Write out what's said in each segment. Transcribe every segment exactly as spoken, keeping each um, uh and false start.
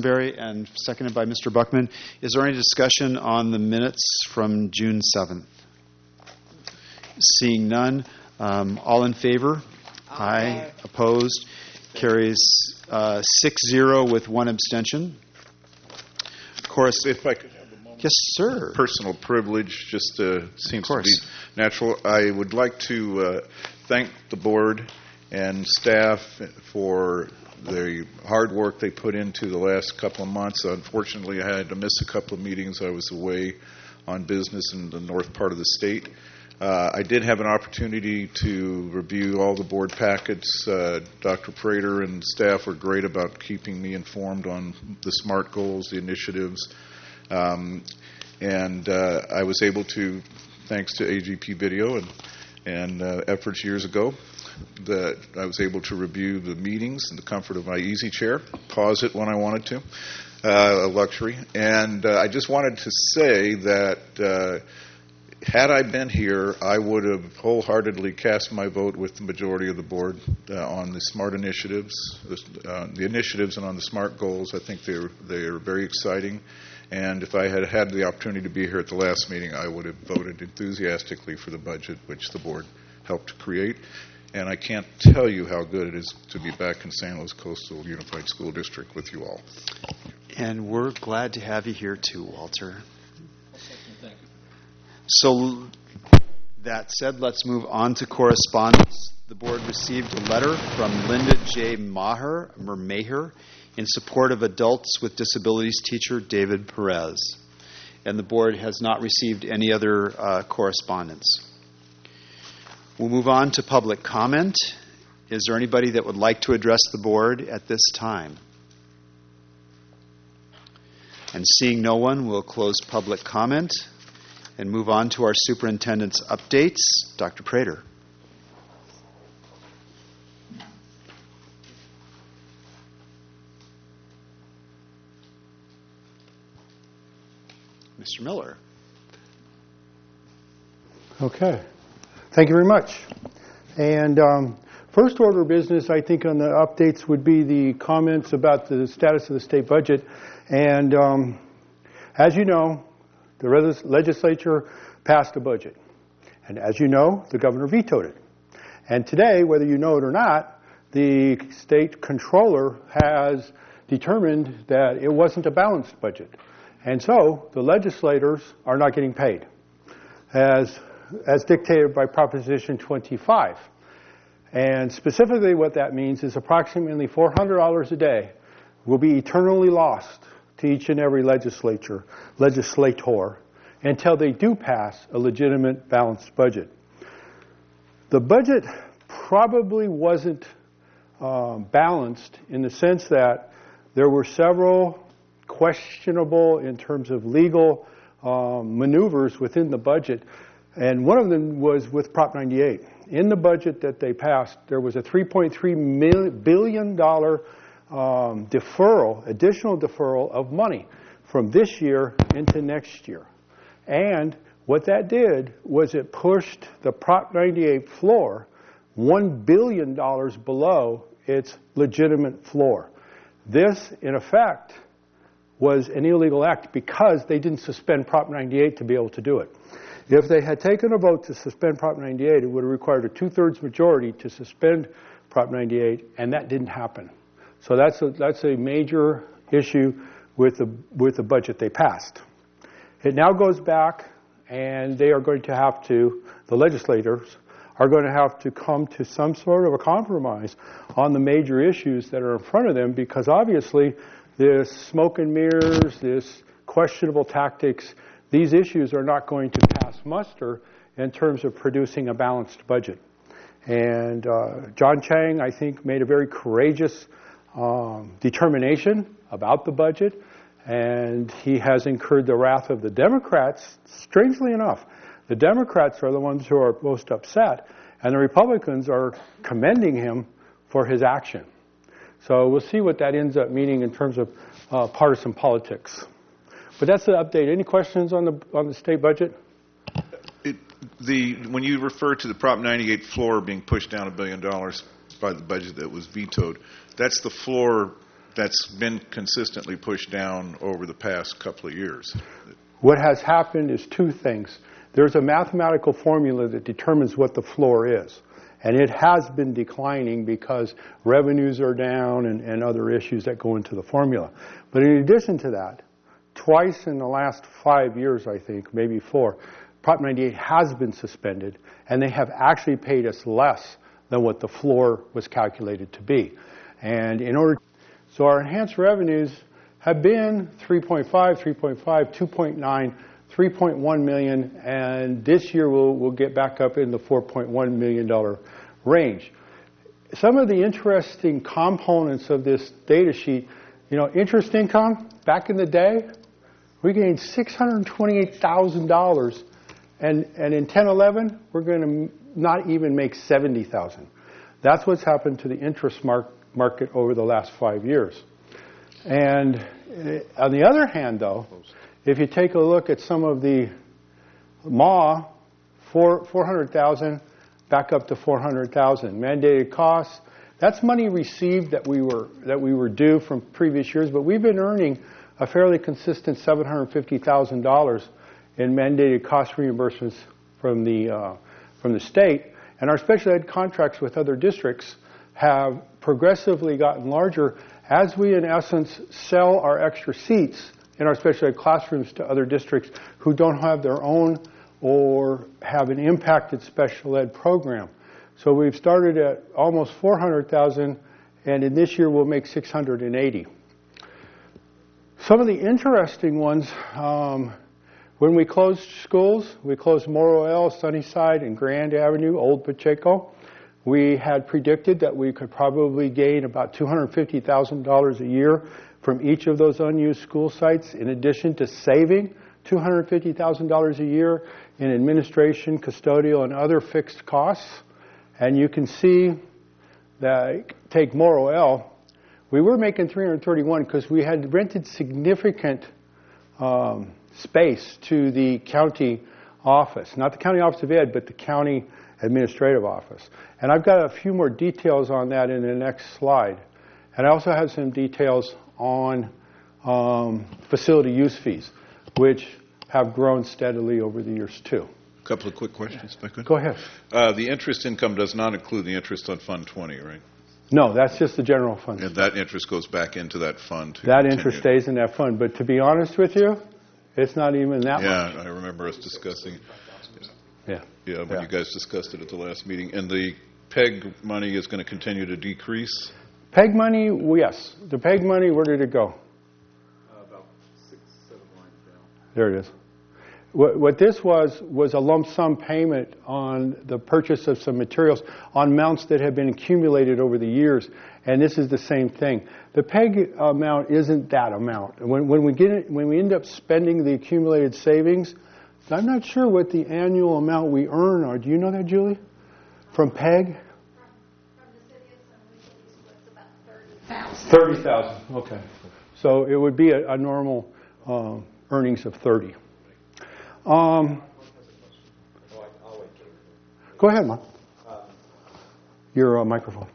Cranberry and seconded by Mister Buckman. Is there any discussion on the minutes from June seventh? Seeing none. Um, all in favor? Aye. Aye. Opposed? Carries uh, six zero with one abstention. Of course, if I could have a moment. Yes, sir. Personal privilege just uh, seems to be natural. I would like to uh, thank the board and staff for the hard work they put into the last couple of months. Unfortunately, I had to miss a couple of meetings. I was away on business in the north part of the state. Uh, I did have an opportunity to review all the board packets. Uh, Doctor Prater and staff were great about keeping me informed on the SMART goals, the initiatives, um, and uh, I was able to, thanks to A G P Video and, and uh, efforts years ago, that I was able to review the meetings in the comfort of my easy chair, pause it when I wanted to, uh, a luxury. And uh, I just wanted to say that uh, had I been here, I would have wholeheartedly cast my vote with the majority of the board uh, on the SMART initiatives, uh, the initiatives and on the SMART goals. I think they're they're very exciting. And if I had had the opportunity to be here at the last meeting, I would have voted enthusiastically for the budget, which the board helped create. And I can't tell you how good it is to be back in San Luis Coastal Unified School District with you all. And we're glad to have you here too, Walter. So that said, let's move on to correspondence. The board received a letter from Linda J. Maher, Maher in support of adults with disabilities teacher David Perez. And the board has not received any other uh, correspondence. We'll move on to public comment. Is there anybody that would like to address the board at this time? And seeing no one, we'll close public comment and move on to our superintendent's updates. Doctor Prater. Mister Miller. Okay. Thank you very much. And um, first order of business, I think, on the updates would be the comments about the status of the state budget. And um, as you know, the legislature passed a budget. And as you know, the governor vetoed it. And today, whether you know it or not, the state controller has determined that it wasn't a balanced budget. And so the legislators are not getting paid, as, as dictated by Proposition twenty-five. And specifically what that means is approximately four hundred dollars a day will be eternally lost to each and every legislature, legislator, until they do pass a legitimate balanced budget. The budget probably wasn't um, balanced in the sense that there were several questionable in terms of legal um, maneuvers within the budget, and one of them was with Prop ninety-eight. In the budget that they passed, there was a three point three billion dollars Um, deferral, additional deferral of money from this year into next year. And what that did was it pushed the Prop ninety-eight floor one billion dollars below its legitimate floor. This, in effect, was an illegal act because they didn't suspend Prop ninety-eight to be able to do it. If they had taken a vote to suspend Prop ninety-eight, it would have required a two-thirds majority to suspend Prop ninety-eight, and that didn't happen. So that's a, that's a major issue with the, with the budget they passed. It now goes back, and they are going to have to, the legislators are going to have to come to some sort of a compromise on the major issues that are in front of them, because obviously this smoke and mirrors, this questionable tactics, these issues are not going to pass muster in terms of producing a balanced budget. And uh, John Chiang, I think, made a very courageous Um, determination about the budget, and he has incurred the wrath of the Democrats. Strangely enough, the Democrats are the ones who are most upset, and the Republicans are commending him for his action. So we'll see what that ends up meaning in terms of uh, partisan politics. But that's the update. Any questions on the on the state budget? It, the when you refer to the Prop ninety-eight floor being pushed down a billion dollars by the budget that was vetoed, that's the floor that's been consistently pushed down over the past couple of years. What has happened is two things. There's a mathematical formula that determines what the floor is. And it has been declining because revenues are down and, and other issues that go into the formula. But in addition to that, twice in the last five years, I think, maybe four, Prop ninety-eight has been suspended, and they have actually paid us less than what the floor was calculated to be. And in order, so our enhanced revenues have been three point five, three point five, two point nine, three point one million, and this year we'll, we'll get back up in the four point one million dollars range. Some of the interesting components of this data sheet, you know, interest income, back in the day, we gained six hundred twenty-eight thousand dollars, and, and in ten eleven, we're going to not even make seventy thousand dollars. That's what's happened to the interest mar- market over the last five years. And uh, on the other hand, though, if you take a look at some of the M A, four, 400,000 back up to four hundred thousand. Mandated costs, that's money received that we were that we were due from previous years, but we've been earning a fairly consistent seven hundred fifty thousand dollars in mandated cost reimbursements from the uh, from the state, and our special ed contracts with other districts have progressively gotten larger as we, in essence, sell our extra seats in our special ed classrooms to other districts who don't have their own or have an impacted special ed program. So we've started at almost four hundred thousand, and in this year we'll make six hundred eighty. Some of the interesting ones, um, when we closed schools, we closed Morro El, Sunnyside, and Grand Avenue, Old Pacheco. We had predicted that we could probably gain about two hundred fifty thousand dollars a year from each of those unused school sites, in addition to saving two hundred fifty thousand dollars a year in administration, custodial, and other fixed costs. And you can see that, take Morro El, we were making three hundred thirty-one because we had rented significant um, space to the county office, not the county office of ed, but the county administrative office. And I've got a few more details on that in the next slide. And I also have some details on um, facility use fees, which have grown steadily over the years too. A couple of quick questions, if I could. Go ahead. Uh, the interest income does not include the interest on Fund twenty, right? No, that's just the general fund. And that interest goes back into that fund. To that continue. interest stays in that fund. But to be honest with you, it's not even that yeah, much. Yeah, I remember us discussing. Yeah. Yeah, when yeah. you guys discussed it at the last meeting. And the PEG money is going to continue to decrease? PEG money, well, yes. The PEG money, where did it go? Uh, about six, seven lines down. There it is. What, what this was, was a lump sum payment on the purchase of some materials on amounts that have been accumulated over the years. And this is the same thing. The PEG amount isn't that amount. When, when, we, get it, when we end up spending the accumulated savings, I'm not sure what the annual amount we earn are. Do you know that, Julie? From PEG? From, from the city of San Luis Obispo, it's about thirty thousand. thirty thousand, okay. So it would be a, a normal uh, earnings of thirty. Um, go ahead, Mom. Your uh, microphone.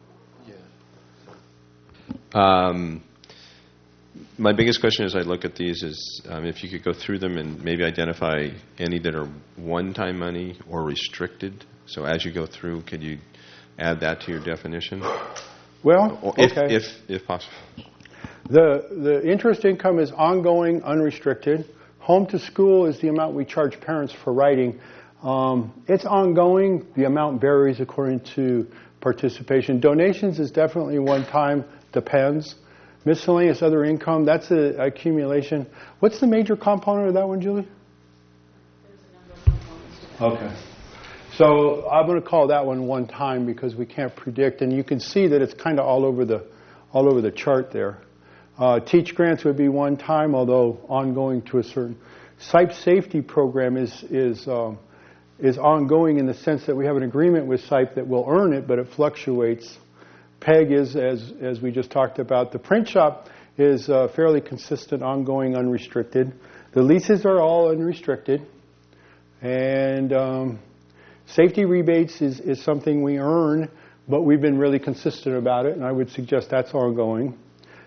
Um, my biggest question as I look at these is um, if you could go through them and maybe identify any that are one-time money or restricted. So as you go through, could you add that to your definition? Well, Or if, okay. if, if possible. The, the interest income is ongoing, unrestricted. Home to school is the amount we charge parents for writing. Um, it's ongoing. The amount varies according to participation. Donations is definitely one time, depends. Miscellaneous other income, that's an accumulation. What's the major component of that one, Julie? There's a number of components to that. Okay. So I'm going to call that one one time because we can't predict, and you can see that it's kind of all over the all over the chart there. Uh, teach grants would be one time, although ongoing to a certain. S I P safety program is is um, is ongoing in the sense that we have an agreement with S I P that will earn it, but it fluctuates. PEG is, as as we just talked about. The print shop is uh, fairly consistent, ongoing, unrestricted. The leases are all unrestricted, and um, safety rebates is, is something we earn, but we've been really consistent about it, and I would suggest that's ongoing.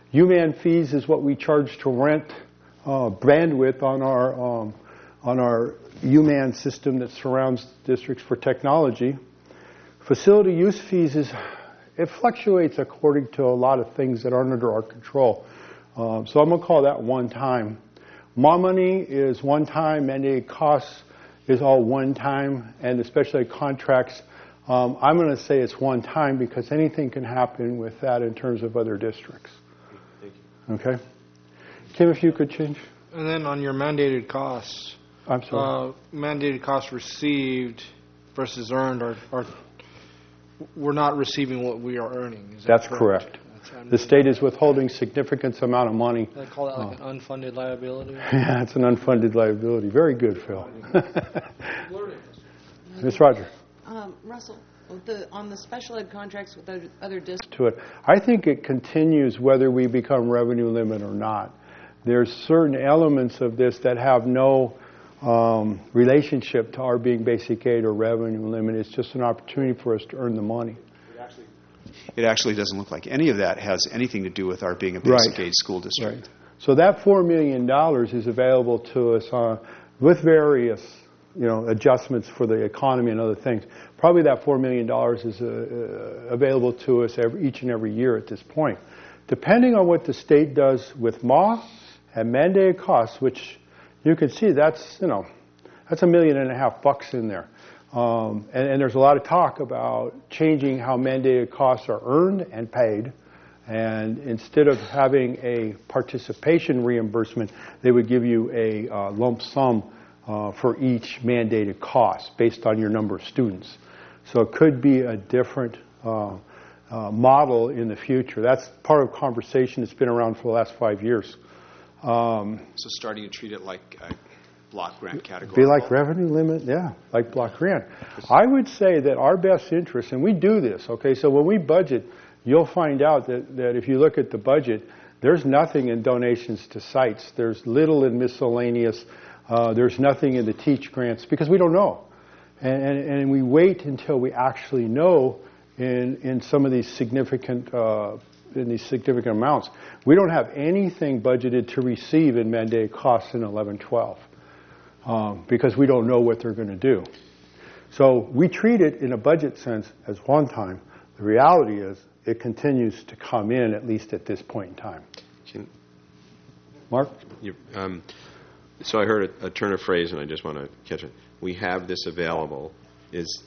U M A N fees is what we charge to rent uh, bandwidth on our um, on our U M A N system that surrounds districts for technology. Facility use fees is it fluctuates according to a lot of things that aren't under our control. Um, so I'm going to call that one time. M A money is one time, mandated costs is all one time, and especially contracts, um, I'm going to say it's one time because anything can happen with that in terms of other districts. Thank you. Okay? Kim, if you could change. And then on your mandated costs, I'm sorry. uh, mandated costs received versus earned are, are we're not receiving what we are earning. Is that That's correct? correct. That's, The state is withholding significant amount of money. They call that like oh. an unfunded liability? Yeah, it's an unfunded liability. Very good, Phil. Miz Roger. Um, Russell, the, on the special ed contracts with other, other districts. To it. I think it continues whether we become revenue limit or not. There's certain elements of this that have no um, relationship to our being basic aid or revenue limit. It's just an opportunity for us to earn the money. It actually doesn't look like any of that has anything to do with our being a basic Right. aid school district. Right. So that four million dollars is available to us uh, with various, you know, adjustments for the economy and other things. Probably that four million dollars is uh, uh, available to us every, each and every year at this point. Depending on what the state does with M A and mandated costs, which you can see that's, you know, that's a million and a half bucks in there. Um, and, and there's a lot of talk about changing how mandated costs are earned and paid. And instead of having a participation reimbursement, they would give you a uh, lump sum uh, for each mandated cost based on your number of students. So it could be a different uh, uh, model in the future. That's part of conversation that's been around for the last five years. Um, So starting to treat it like a block grant category. Be like revenue limit, yeah, like block grant. I would say that our best interest, and we do this, okay, so when we budget, you'll find out that, that if you look at the budget, there's nothing in donations to sites. There's little in miscellaneous. Uh, there's nothing in the teach grants because we don't know. And, and, and we wait until we actually know in, in some of these significant uh, in these significant amounts. We don't have anything budgeted to receive in mandated costs in eleven twelve. Um, because we don't know what they're going to do. So we treat it in a budget sense as one time. The reality is it continues to come in, at least at this point in time. Can, Mark? you, um, so I heard a, a turn of phrase, and I just want to catch it. We have this available. Is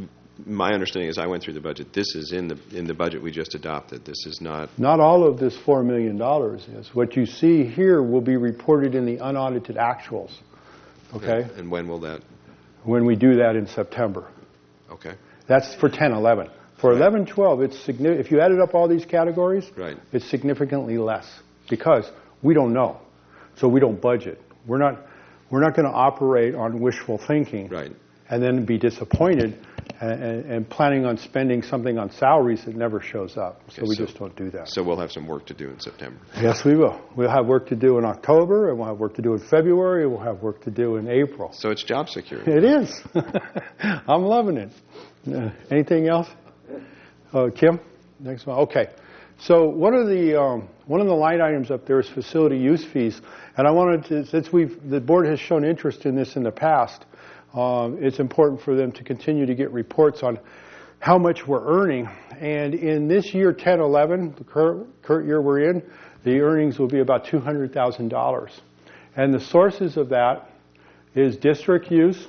my understanding as I went through the budget, this is in the in the budget we just adopted. This is not... Not all of this four million dollars is. What you see here will be reported in the unaudited actuals. Okay? And, and when will that? When we do that in September. Okay. That's for ten eleven. For eleven twelve, it's signi- if you added up all these categories, right. It's significantly less because we don't know. So we don't budget. We're not we're not going to operate on wishful thinking right. and then be disappointed and, and, and planning on spending something on salaries that never shows up. Okay, so we so, just don't do that. So we'll have some work to do in September. Yes, we will. We'll have work to do in October, and we'll have work to do in February, and we'll have work to do in April. So it's job security. It is. I'm loving it. Uh, anything else? Uh, Kim? Next one. Okay. So one of the um, one of the line items up there is facility use fees, and I wanted to, since we've the board has shown interest in this in the past, um, it's important for them to continue to get reports on how much we're earning. And in this year, ten eleven, the current, current year we're in, the earnings will be about two hundred thousand dollars. And the sources of that is district use,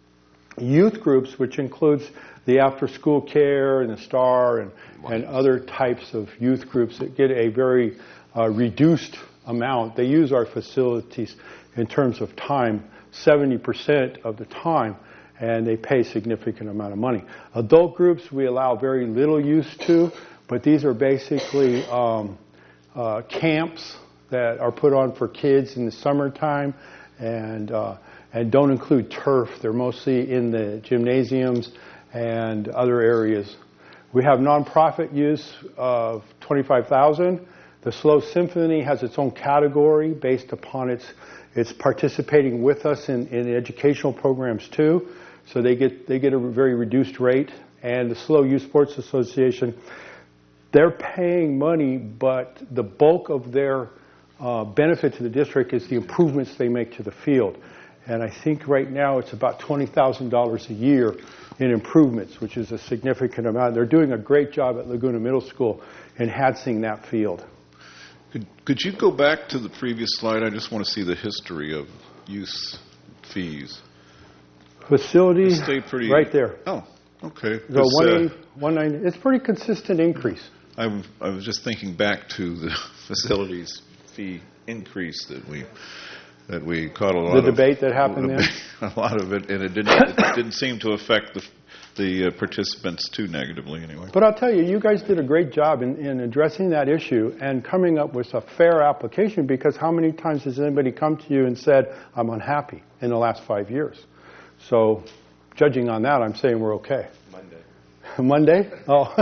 youth groups, which includes the after-school care and the STAR and, and other types of youth groups that get a very uh, reduced amount. They use our facilities in terms of time, seventy percent of the time, and they pay a significant amount of money. Adult groups we allow very little use to, but these are basically um, uh, camps that are put on for kids in the summertime and uh, and don't include turf. They're mostly in the gymnasiums and other areas. We have nonprofit use of twenty-five thousand dollars. The Slow Symphony has its own category based upon its its participating with us in, in educational programs too. So they get they get a very reduced rate. And the Slow Youth Sports Association they're paying money, but the bulk of their uh, benefit to the district is the improvements they make to the field. And I think right now it's about twenty thousand dollars a year in improvements, which is a significant amount. They're doing a great job at Laguna Middle School enhancing that field. Could, could you go back to the previous slide? I just want to see the history of use fees. Facility, Stay pretty, right there. Oh, okay. So one uh, eighty, one ninety, it's pretty consistent increase. I, I was just thinking back to the facilities fee increase that we that we caught a lot The of debate that happened there? a lot of it, and it didn't it didn't seem to affect the the uh, participants too negatively anyway. But I'll tell you, you guys did a great job in, in addressing that issue and coming up with a fair application, because how many times has anybody come to you and said, I'm unhappy in the last five years? So judging on that, I'm saying we're okay. Monday. Monday? Oh.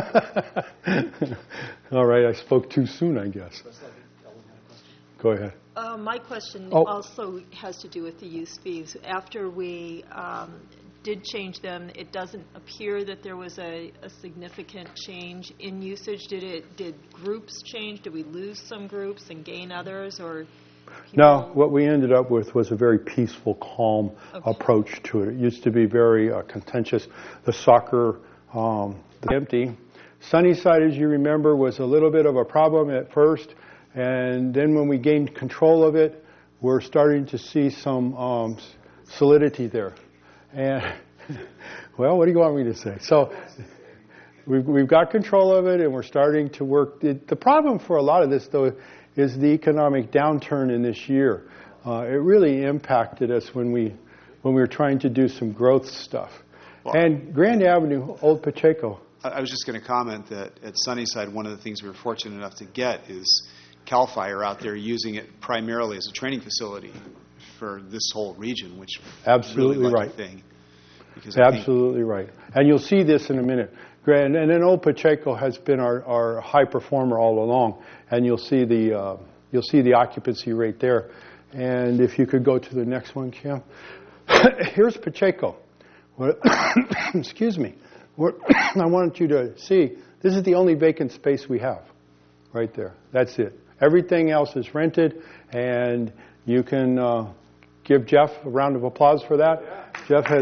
All right, I spoke too soon, I guess. Go ahead. Uh, my question Oh. also has to do with the use fees. After we um, did change them, it doesn't appear that there was a, a significant change in usage. Did it? Did groups change? Did we lose some groups and gain others, or? No, what we ended up with was a very peaceful, calm Okay. approach to it. It used to be very uh, contentious. The soccer, um, the empty. Sunnyside, as you remember, was a little bit of a problem at first, and then when we gained control of it, we're starting to see some um, solidity there. And, well, what do you want me to say? So we've, we've got control of it, and we're starting to work. It, the problem for a lot of this, though, is the economic downturn in this year. Uh, it really impacted us when we when we were trying to do some growth stuff. Well, and Grand Avenue, Old Pacheco. I I was just going to comment that at Sunnyside, one of the things we were fortunate enough to get is CAL FIRE out there using it primarily as a training facility for this whole region, which Absolutely really lucky right. thing. Because I think- Absolutely right. And you'll see this in a minute. Grand, and then Old Pacheco has been our, our high performer all along, and you'll see the uh, you'll see the occupancy rate there. And if you could go to the next one, Kim. Here's Pacheco. What, excuse me. What I wanted you to see, this is the only vacant space we have, right there. That's it. Everything else is rented, and you can uh, give Jeff a round of applause for that. Jeff has.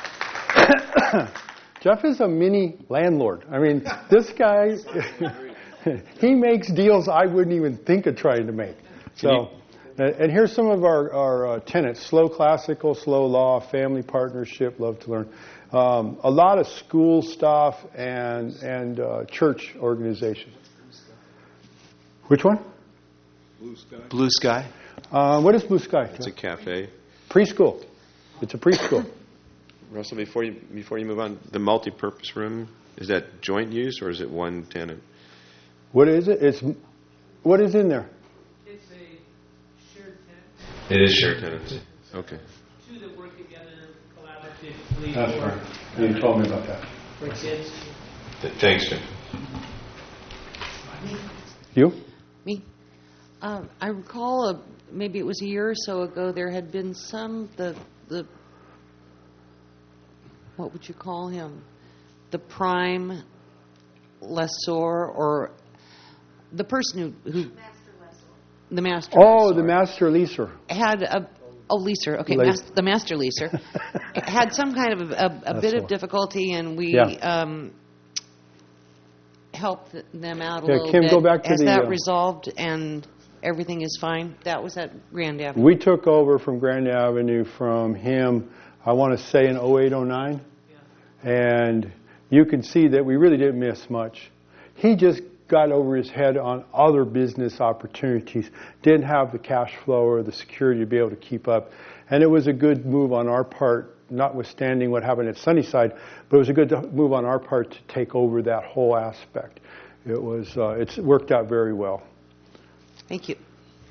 Jeff is a mini landlord. I mean, this guy, he makes deals I wouldn't even think of trying to make. So, and here's some of our, our uh, tenants: Slow Classical, Slow Law, Family Partnership, Love to Learn. Um, a lot of school stuff and and uh, church organizations. Which one? Blue Sky. Blue Sky. Uh, what is Blue Sky? It's a cafe. Preschool. It's a preschool. Russell, before you before you move on, the multi-purpose room, is that joint use or is it one tenant? What is it? It's what is in there? It's a shared tent. It is shared tenants. Okay. Two that work together collaboratively. That's for, right. You told me about that. For kids. Th- Thanks, Jim. You? Me? Um, I recall a, maybe it was a year or so ago, there had been some, the, the, what would you call him? The prime lessor, or the person who, who the master Oh, lessor, the master leaser. had a, oh, leaser, okay, Leas- mas- the master leaser, had some kind of a, a, a bit all. of difficulty, and we Yeah. um, helped them out a Yeah, little Kim, bit. go back to Has the, that uh, resolved and everything is fine? That was at Grand Avenue. We took over from Grand Avenue from him, I want to say in oh eight, oh nine. And you can see that we really didn't miss much. He just got over his head on other business opportunities, didn't have the cash flow or the security to be able to keep up. And it was a good move on our part, notwithstanding what happened at Sunnyside, but it was a good move on our part to take over that whole aspect. It was, uh, it's worked out very well. Thank you.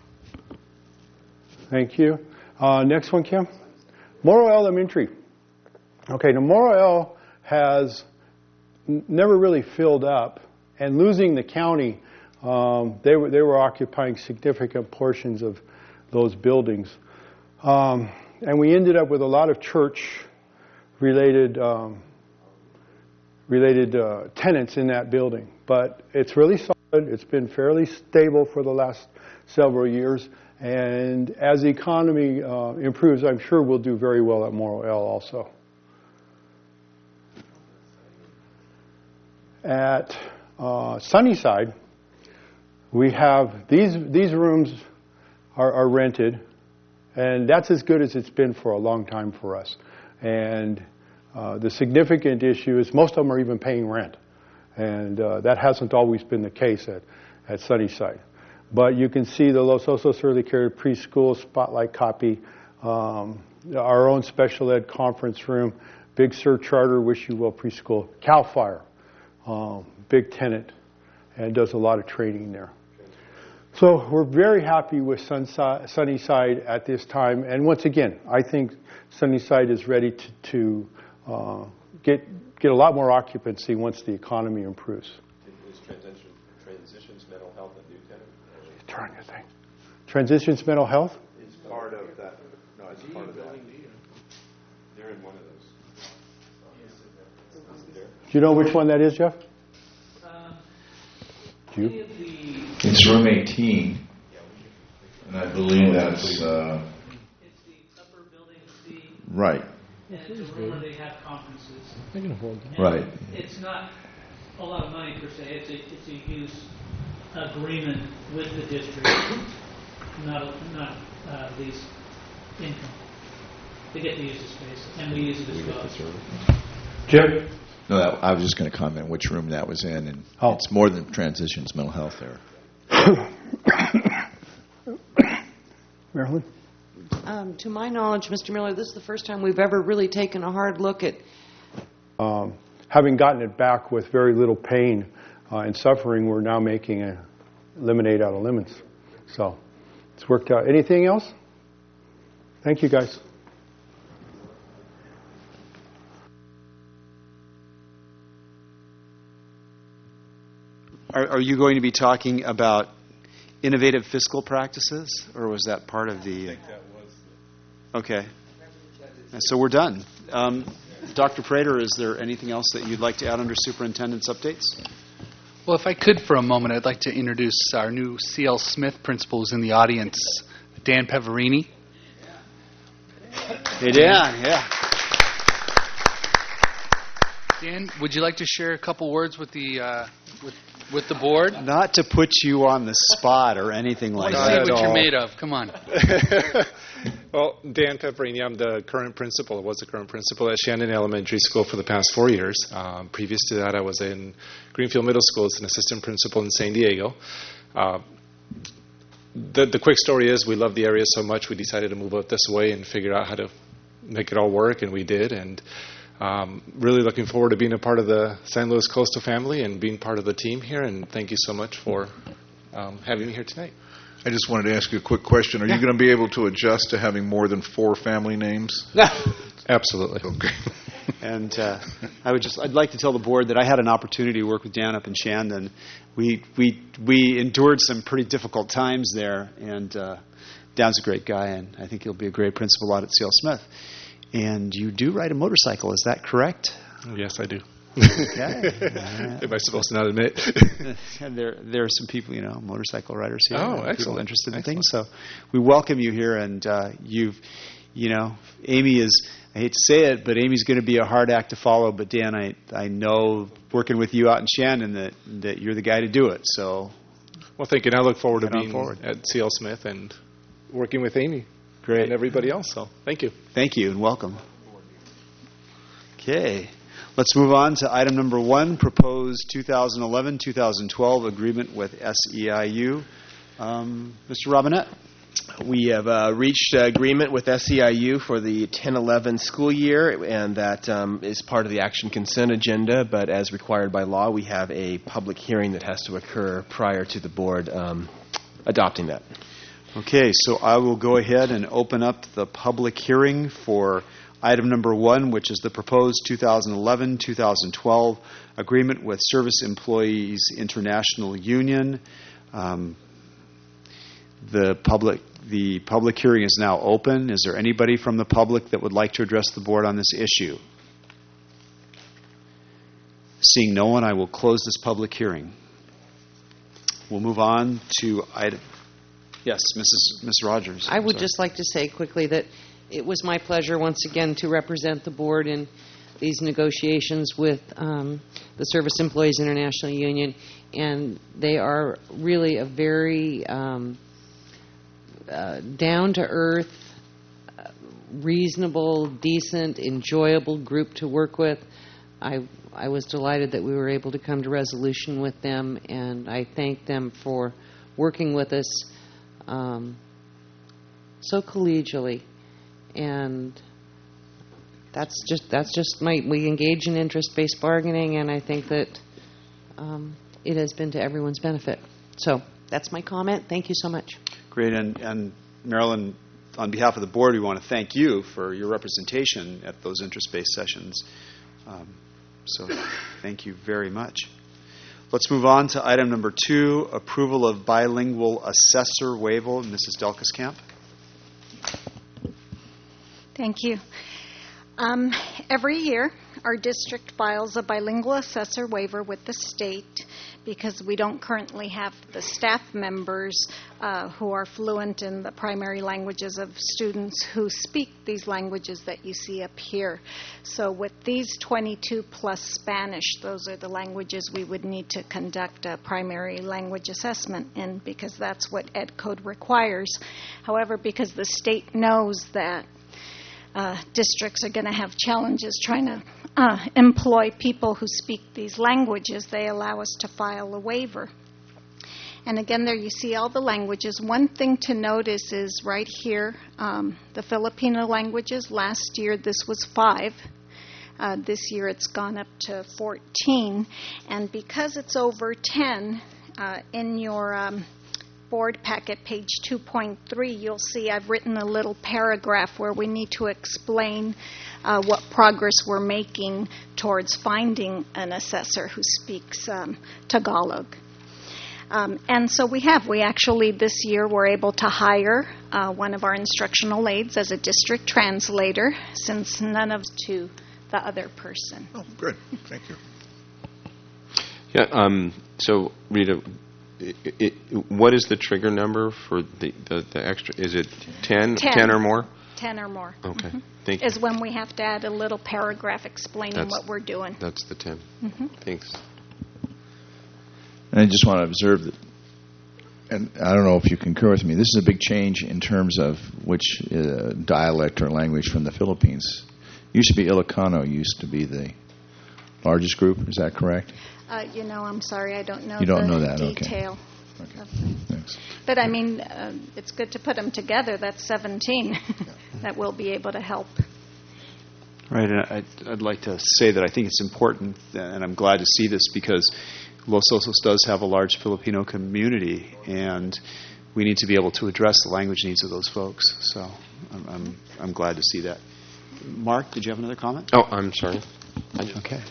Thank you. Uh, next one, Kim. Morrow Elementary. Okay, now Morrow L has n- never really filled up, and losing the county, um, they were they were occupying significant portions of those buildings, um, and we ended up with a lot of church-related um, related uh, tenants in that building. but it's really solid. It's been fairly stable for the last several years. And as the economy uh, improves, I'm sure we'll do very well at Morrow L also. At uh, Sunnyside, we have these these rooms are, are rented, and that's as good as it's been for a long time for us. And uh, the significant issue is most of them are even paying rent, and uh, that hasn't always been the case at, at Sunnyside. But you can see the Los Osos Early Care Preschool, Spotlight Copy, um, our own special ed conference room, Big Sur Charter, Wish You Well Preschool, CAL FIRE, um, big tenant, and does a lot of training there. So we're very happy with Sunside, Sunnyside at this time. And once again, I think Sunnyside is ready to, to uh, get get a lot more occupancy once the economy improves. Is transition, Transitions Mental Health a new tenant? Turn your thing. Transitions Mental Health? It's part of that. No, it's part of that. They're in one of those. Do you know which one that is, Jeff? Um, Do you? any of the- It's room eighteen, and I believe that's, uh, It's the upper building C, right, and it's a room where they have conferences. And right. It's not a lot of money per se, it's a, it's a use agreement with the district, not, a- not uh, lease income. They get to use the space, and we use it as well. Jim? No, that, I was just going to comment which room that was in, and Oh. it's more than Transitions Mental Health there. Marilyn? Um, to my knowledge, Mister Miller, this is the first time we've ever really taken a hard look at. Um, having gotten it back with very little pain uh, and suffering, we're now making a lemonade out of lemons. So it's worked out. Anything else? Thank you, guys. Are, are you going to be talking about innovative fiscal practices, or was that part of the? I think that was. Okay. And so we're done. Um, Doctor Prater, is there anything else that you'd like to add under superintendent's updates? Well, if I could for a moment, I'd like to introduce our new C L Smith principal who's in the audience, Dan Peverini. Hey, Dan. Yeah. Dan, would you like to share a couple words with the uh, with with the board? Not to put you on the spot or anything like Let's that. see what at you're all. made of. Come on. Well, Dan Peperini, I'm the current principal, was the current principal at Shandon Elementary School for the past four years. Um, previous to that, I was in Greenfield Middle School as an assistant principal in San Diego. Uh, the, the quick story is we love the area so much we decided to move out this way and figure out how to make it all work, and we did. And um, really looking forward to being a part of the San Luis Coastal family and being part of the team here. And thank you so much for um, having me here tonight. I just wanted to ask you a quick question. Are you going to be able to adjust to having more than four family names? Absolutely. Okay. And uh, I would just, I'd like to tell the board that I had an opportunity to work with Dan up in Shandon. We we we endured some pretty difficult times there, and uh, Dan's a great guy, and I think he'll be a great principal out at C L Smith. And you do ride a motorcycle, is that correct? Yes, I do. Okay. Am I supposed to not admit? And there, there are some people, you know, motorcycle riders here. Oh, and excellent. People interested in Excellent. things. So we welcome you here, and uh, you've, you know, Amy is, I hate to say it, but Amy's going to be a hard act to follow. But Dan, I, I know working with you out in Shandon that, that you're the guy to do it. So Well, thank you. And I look forward to Head on being forward. at C L Smith and working with Amy great. and everybody else. So thank you. Thank you and welcome. Okay. Let's move on to item number one, proposed two thousand eleven two thousand twelve agreement with S E I U. Um, Mister Robinette. We have uh, reached agreement with S E I U for the ten eleven school year, and that um, is part of the action consent agenda, but as required by law, we have a public hearing that has to occur prior to the board um, adopting that. Okay, so I will go ahead and open up the public hearing for item number one, which is the proposed two thousand eleven two thousand twelve agreement with Service Employees International Union. Um, the public the public hearing is now open. Is there anybody from the public that would like to address the board on this issue? Seeing no one, I will close this public hearing. We'll move on to item. Yes, Missus Miz Rogers. I would Sorry. just like to say quickly that it was my pleasure once again to represent the board in these negotiations with um, the Service Employees International Union, and they are really a very um, uh, down-to-earth, reasonable, decent, enjoyable group to work with. I I was delighted that we were able to come to resolution with them, and I thank them for working with us um, so collegially. And that's just that's just my we engage in interest-based bargaining, and I think that um, it has been to everyone's benefit. So that's my comment. Thank you so much. Great, and and Marilyn, on behalf of the board, we want to thank you for your representation at those interest-based sessions. Um, so thank you very much. Let's move on to item number two, approval of bilingual assessor waiver. Missus Delkeskamp. Thank you. Um, every year, our district files a bilingual assessor waiver with the state because we don't currently have the staff members uh, who are fluent in the primary languages of students who speak these languages that you see up here. So with these twenty-two plus Spanish, those are the languages we would need to conduct a primary language assessment in because that's what Ed Code requires. However, because the state knows that Uh, districts are going to have challenges trying to uh, employ people who speak these languages, they allow us to file a waiver. And again, there you see all the languages. One thing to notice is right here, um, the Filipino languages. Last year, this was five. Uh, this year, it's gone up to fourteen. And because it's over ten, uh, in your um, board packet, page two point three, you'll see I've written a little paragraph where we need to explain uh, what progress we're making towards finding an assessor who speaks um, Tagalog. Um, and so we have. We actually, this year, were able to hire uh, one of our instructional aides as a district translator, since none of to the other person. Oh, good. Thank you. Yeah, um, so, Rita, It, it, what is the trigger number for the, the, the extra? Is it ten, ten, ten or more? ten or more. Okay. Mm-hmm. Thank you. Is when we have to add a little paragraph explaining That's, what we're doing. That's the ten. Mm-hmm. Thanks. And I just want to observe that, and I don't know if you concur with me, this is a big change in terms of which uh, dialect or language from the Philippines. Used to be Ilocano, used to be the largest group. Is that correct? Uh, you know, I'm sorry, I don't know you don't the know that. detail. Okay. Okay. Thanks. But, I mean, uh, it's good to put them together. That's seventeen that will be able to help. Right, and I'd, I'd like to say that I think it's important, and I'm glad to see this because Los Osos does have a large Filipino community, and we need to be able to address the language needs of those folks. So I'm, I'm, I'm glad to see that. Mark, did you have another comment? Oh, I'm sorry. Okay.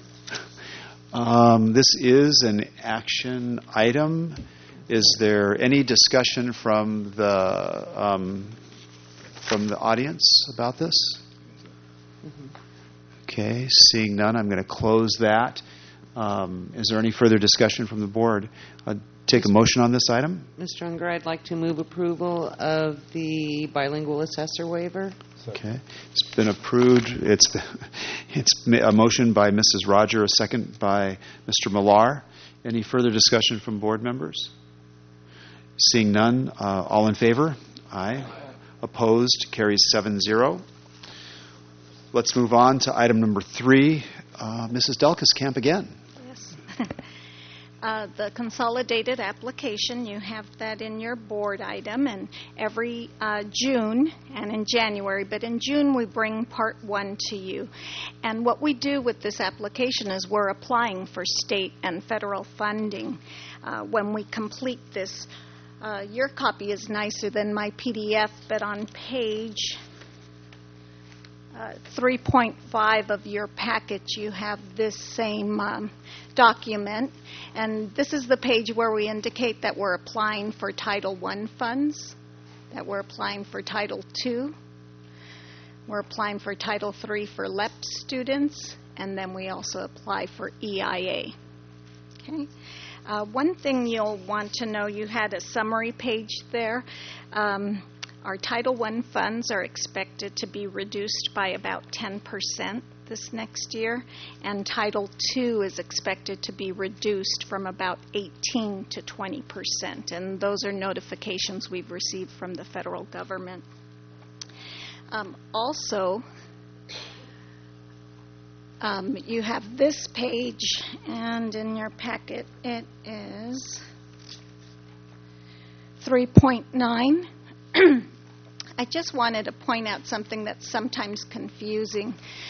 Um, this is an action item. Is there any discussion from the um, from the audience about this? Mm-hmm. Okay, seeing none, I'm going to close that. Um, is there any further discussion from the board? I'd take a motion on this item. Mister Unger, I'd like to move approval of the bilingual assessor waiver. Okay, it's been approved. It's the, it's a motion by Missus Roger, a second by Mister Millar. Any further discussion from board members? Seeing none, uh, all in favor? Aye. Opposed? Carries seven zero. Let's move on to item number three. Uh, Missus Delkeskamp again. Yes. Uh, the consolidated application, you have that in your board item, and every uh, June and in January, but in June we bring part one to you. And what we do with this application is we're applying for state and federal funding. Uh, when we complete this, uh, your copy is nicer than my P D F, but on page Uh, three point five of your package, you have this same um, document. And this is the page where we indicate that we're applying for Title one funds, that we're applying for Title two, we're applying for Title three for L E P students, and then we also apply for E I A. Okay. Uh, one thing you'll want to know, you had a summary page there. Um, our Title one funds are expected to be reduced by about ten percent this next year, and Title two is expected to be reduced from about eighteen to twenty percent, and those are notifications we've received from the federal government. Um, also, Um, you have this page, and in your packet it is three point nine. I just wanted to point out something that's sometimes confusing.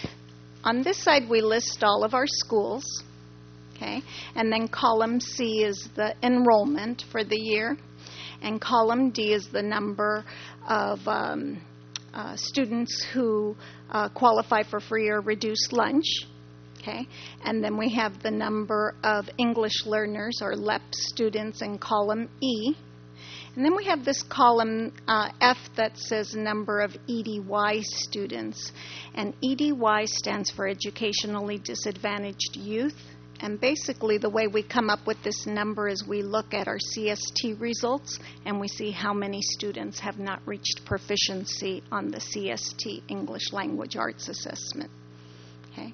On this side, we list all of our schools, okay, and then column C is the enrollment for the year, and column D is the number of um, uh, students who uh, qualify for free or reduced lunch. Okay, and then we have the number of English learners or L E P students in column E. And then we have this column uh, F that says number of E D Y students. And E D Y stands for Educationally Disadvantaged Youth. And basically the way we come up with this number is we look at our C S T results and we see how many students have not reached proficiency on the C S T, English Language Arts Assessment. Okay.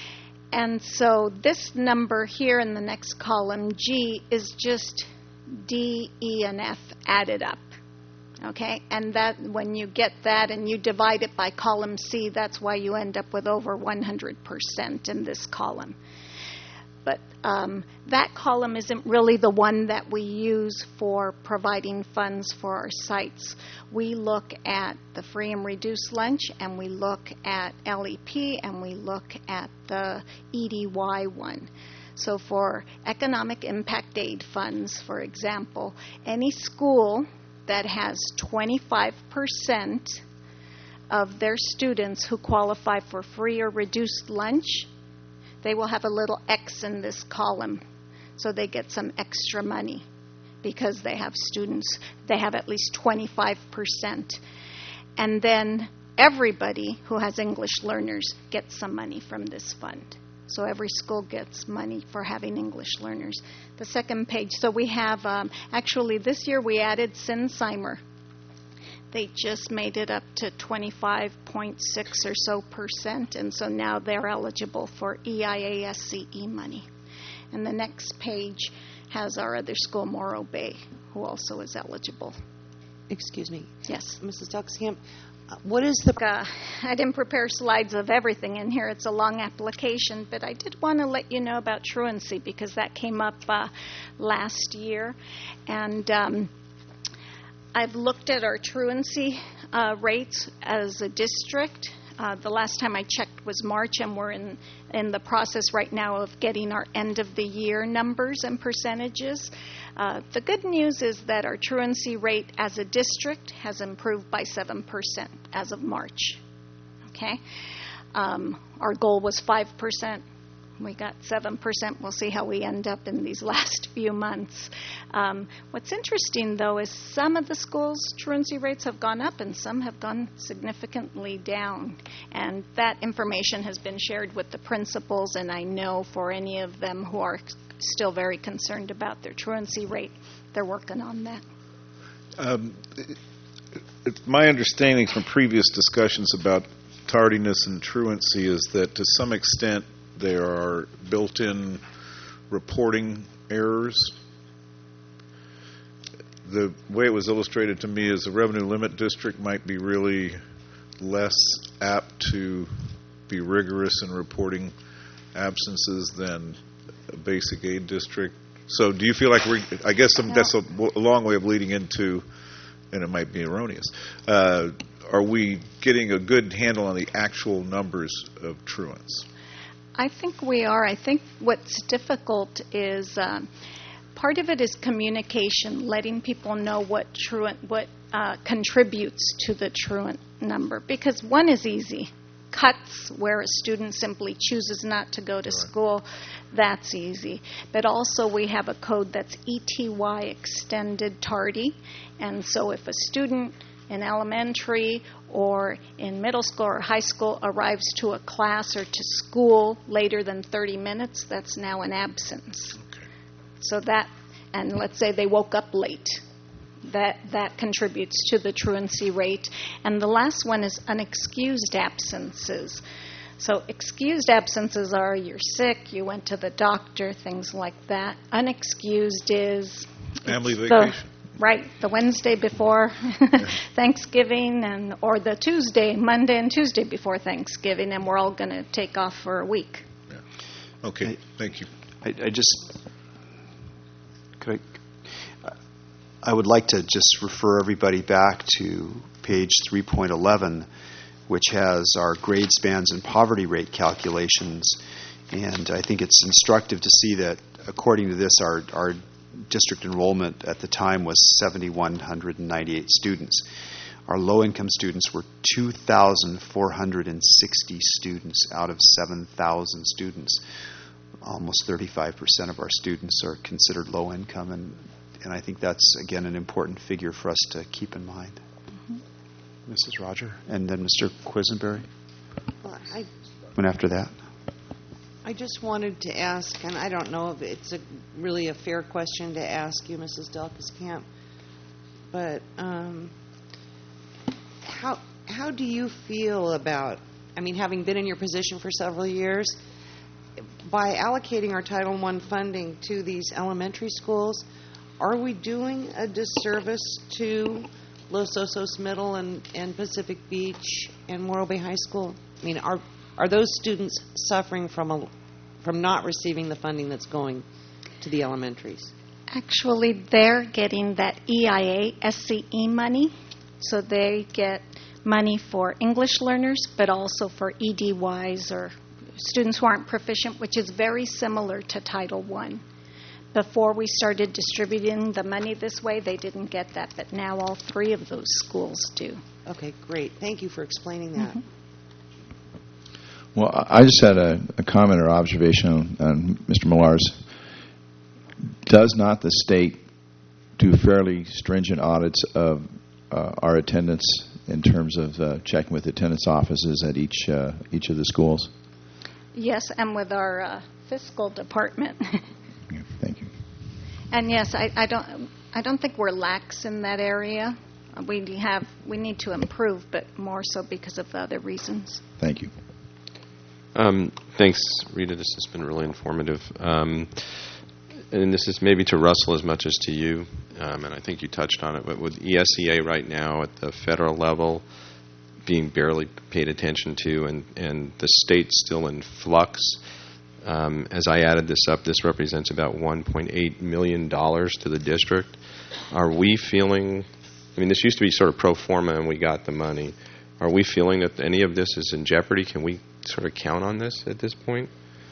And so this number here in the next column, G, is just D, E, and F added up. Okay? And that when you get that and you divide it by column C, that's why you end up with over one hundred percent in this column. But um, that column isn't really the one that we use for providing funds for our sites. We look at the free and reduced lunch, and we look at L E P, and we look at the E D Y one. So for economic impact aid funds, for example, any school that has twenty-five percent of their students who qualify for free or reduced lunch, they will have a little X in this column, so they get some extra money because they have students, they have at least twenty-five percent. And then everybody who has English learners gets some money from this fund. So every school gets money for having English learners. The second page, so we have, um, actually this year we added Sinsheimer. They just made it up to twenty-five point six or so percent, and so now they're eligible for E I A S C E money. And the next page has our other school, Morro Bay, who also is eligible. Excuse me. Yes. Missus Duxkamp, uh, what is the... Uh, I didn't prepare slides of everything in here. It's a long application, but I did want to let you know about truancy because that came up uh, last year. And... Um, I've looked at our truancy uh, rates as a district. Uh, the last time I checked was March, and we're in, in the process right now of getting our end-of-the-year numbers and percentages. Uh, the good news is that our truancy rate as a district has improved by seven percent as of March. Okay? Um, our goal was five percent. We got seven percent. We'll see how we end up in these last few months. Um, what's interesting, though, is some of the schools' truancy rates have gone up and some have gone significantly down. And that information has been shared with the principals, and I know for any of them who are still very concerned about their truancy rate, they're working on that. Um, it, it's my understanding from previous discussions about tardiness and truancy is that to some extent there are built-in reporting errors. The way it was illustrated to me is a revenue limit district might be really less apt to be rigorous in reporting absences than a basic aid district. So do you feel like we're, I guess some, that's a, a long way of leading into, and it might be erroneous, uh, are we getting a good handle on the actual numbers of truants? I think we are. I think what's difficult is um, part of it is communication, letting people know what truant, what uh, contributes to the truant number. Because one is easy. Cuts, where a student simply chooses not to go to school, that's easy. But also we have a code that's E T Y, extended tardy. And so if a student in elementary or in middle school or high school arrives to a class or to school later than thirty minutes, that's now an absence. Okay. So that, and let's say they woke up late, that that contributes to the truancy rate. And the last one is unexcused absences. So excused absences are you're sick, you went to the doctor, things like that. Unexcused is family the, vacation. Right, the Wednesday before Thanksgiving, and or the Tuesday, Monday and Tuesday before Thanksgiving, and we're all going to take off for a week. Yeah. Okay, thank you. I, I just could I, I would like to just refer everybody back to page three point eleven, which has our grade spans and poverty rate calculations, and I think it's instructive to see that according to this, our our district enrollment at the time was seven thousand one hundred ninety-eight students. Our low-income students were two thousand four hundred sixty students out of seven thousand students. Almost thirty-five percent of our students are considered low-income, and, and I think that's, again, an important figure for us to keep in mind. Mm-hmm. Missus Roger, and then Mister Quisenberry. Well, I, and after that. I just wanted to ask, and I don't know if it's a, really a fair question to ask you, Missus Delkeskamp, but um, how how do you feel about, I mean, having been in your position for several years, by allocating our Title one funding to these elementary schools, are we doing a disservice to Los Osos Middle and, and Pacific Beach and Morro Bay High School? I mean, are are those students suffering from a from not receiving the funding that's going to the elementaries? Actually, they're getting that E I A S C E money, so they get money for English learners, but also for E D Ys or students who aren't proficient, which is very similar to Title one. Before we started distributing the money this way, they didn't get that, but now all three of those schools do. Okay, great. Thank you for explaining that. Mm-hmm. Well, I just had a, a comment or observation on, on Mister Millar's. Does not the state do fairly stringent audits of uh, our attendance in terms of uh, checking with attendance offices at each uh, each of the schools? Yes, and with our uh, fiscal department. Yeah, thank you. And yes, I, I don't I don't think we're lax in that area. We have we need to improve, but more so because of the other reasons. Thank you. Um, thanks, Rita. This has been really informative. Um, and this is maybe to Russell as much as to you, um, and I think you touched on it, but with E S E A right now at the federal level being barely paid attention to, and, and the state still in flux, um, as I added this up, this represents about one point eight million dollars to the district. Are we feeling, I mean, this used to be sort of pro forma and we got the money. Are we feeling that any of this is in jeopardy? Can we sort of count on this at this point?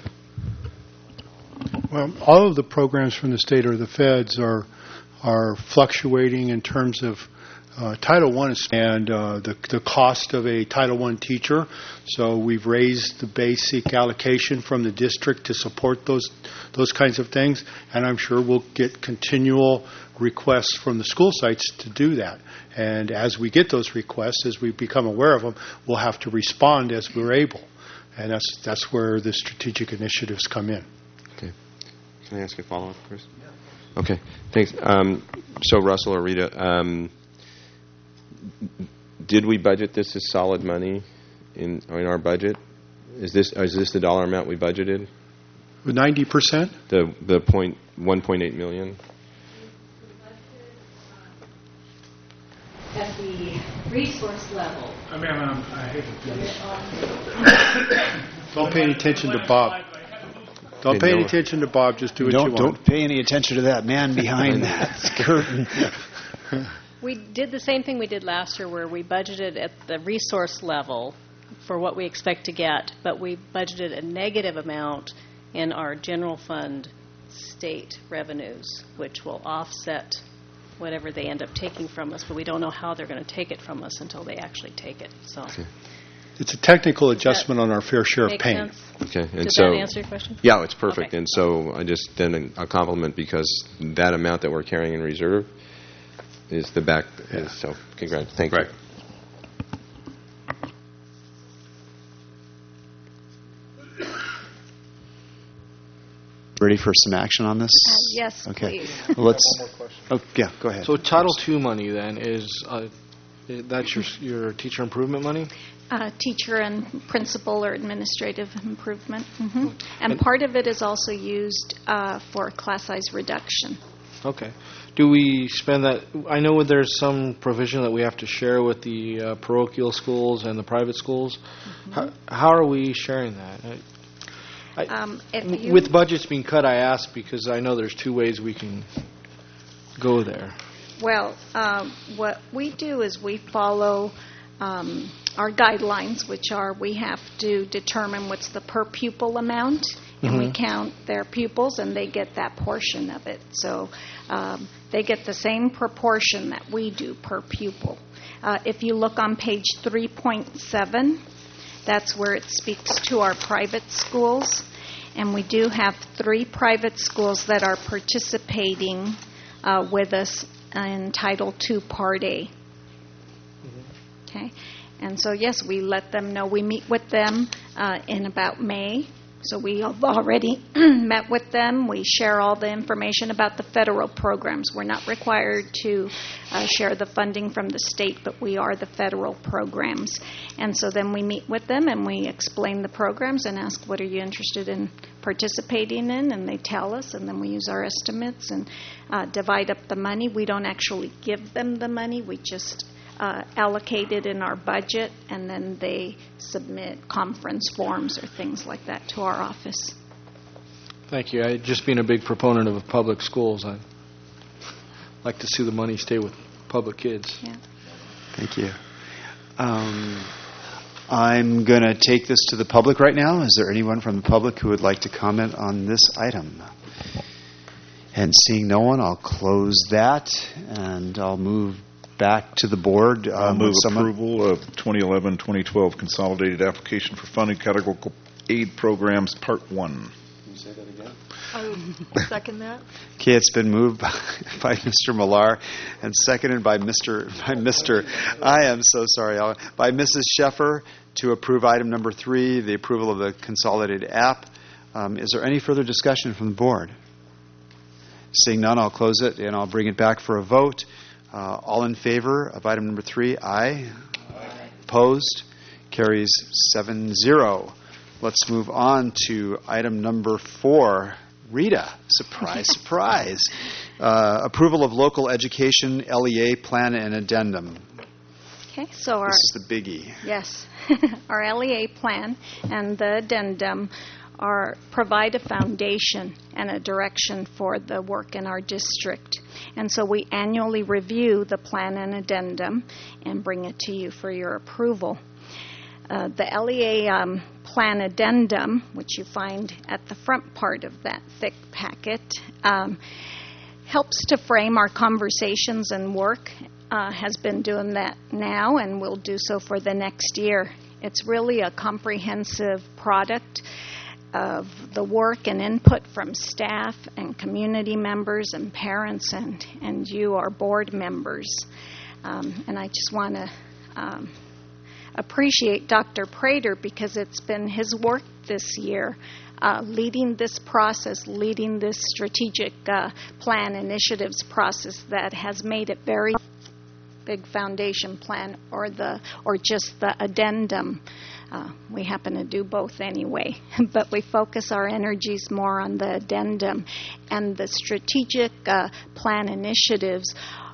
Well, all of the programs from the state or the feds are are fluctuating in terms of uh, Title one is, and uh, the the cost of a Title one teacher. So we've raised the basic allocation from the district to support those those kinds of things, and I'm sure we'll get continual requests from the school sites to do that. And as we get those requests, as we become aware of them, we'll have to respond as we're able. And that's that's where the strategic initiatives come in. Okay. Can I ask a follow-up, Chris? Yeah. Okay. Thanks. Um, so, Russell or Rita, um, did we budget this as solid money in in our budget? Is this is this the dollar amount we budgeted? Ninety percent. The the point one point eight million. At the resource level. I mean, um, I hate to do this. Don't pay any attention to Bob. Don't pay any attention to Bob. Just do what don't, you want. Don't pay any attention to that man behind that curtain. We did the same thing we did last year, where we budgeted at the resource level for what we expect to get, but we budgeted a negative amount in our general fund state revenues, which will offset whatever they end up taking from us, but we don't know how they're going to take it from us until they actually take it. So, okay. It's a technical adjustment on our fair share of pain. Sense? Okay, and Does so that answer your question? Yeah, it's perfect. Okay. And so I just then a compliment, because that amount that we're carrying in reserve is the back. Is, so congrats. Thank right. you. Ready for some action on this? Uh, yes, okay. please. Well, let's. One more question. Oh, yeah, go ahead. So Title two money then is uh, that's your your teacher improvement money? Uh, teacher and principal or administrative improvement. Mm-hmm. And, and part of it is also used uh, for class size reduction. Okay. Do we spend that? I know there's some provision that we have to share with the uh, parochial schools and the private schools. Mm-hmm. How, how are we sharing that? I, I, um, if you, with budgets being cut, I ask because I know there's two ways we can go there. Well, um, what we do is we follow um, our guidelines, which are we have to determine what's the per pupil amount, and mm-hmm. we count their pupils, and they get that portion of it. So um, they get the same proportion that we do per pupil. Uh, if you look on page three point seven, that's where it speaks to our private schools. And we do have three private schools that are participating uh, with us in Title two, Part A. Mm-hmm. Okay? And so, yes, we let them know. We meet with them uh, in about May. So we have already met with them. We share all the information about the federal programs. We're not required to uh, share the funding from the state, but we are the federal programs. And so then we meet with them and we explain the programs and ask, what are you interested in participating in? And they tell us, and then we use our estimates and uh, divide up the money. We don't actually give them the money. We just Uh, allocated in our budget, and then they submit conference forms or things like that to our office. Thank you. I, just being a big proponent of public schools, I like to see the money stay with public kids. Yeah. Thank you. Um, I'm going to take this to the public right now. Is there anyone from the public who would like to comment on this item? And seeing no one, I'll close that, and I'll move back to the board. I'll Um, move someone- approval of twenty eleven twenty twelve consolidated application for funding categorical aid programs, Part one. Can you say that again? I would second that. Okay, it's been moved by, by Mister Millar and seconded by Mister by Mister I am so sorry, I'll- by Missus Sheffer to approve item number three, the approval of the consolidated app. Um, is there any further discussion from the board? Seeing none, I'll close it and I'll bring it back for a vote. Uh, all in favor of item number three, aye. Aye. Opposed? Carries seven zero. Let's move on to item number four. Rita, surprise, surprise. Uh, approval of local education L E A plan and addendum. Okay, so our... This is the biggie. Yes. Our L E A plan and the addendum are provide a foundation and a direction for the work in our district. And so we annually review the plan and addendum and bring it to you for your approval. Uh, the L E A um, plan addendum, which you find at the front part of that thick packet, um, helps to frame our conversations and work, uh, has been doing that now and will do so for the next year. It's really a comprehensive product of the work and input from staff and community members and parents and, and you, our board members. Um, and I just want to um, appreciate Doctor Prater because it's been his work this year uh, leading this process, leading this strategic uh, plan initiatives process that has made it very big foundation plan or the or just the addendum. Uh, we happen to do both anyway, but we focus our energies more on the addendum. And the strategic uh, plan initiatives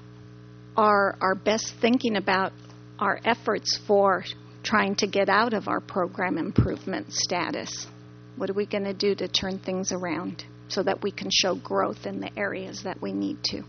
are our best thinking about our efforts for trying to get out of our program improvement status. What are we going to do to turn things around so that we can show growth in the areas that we need to?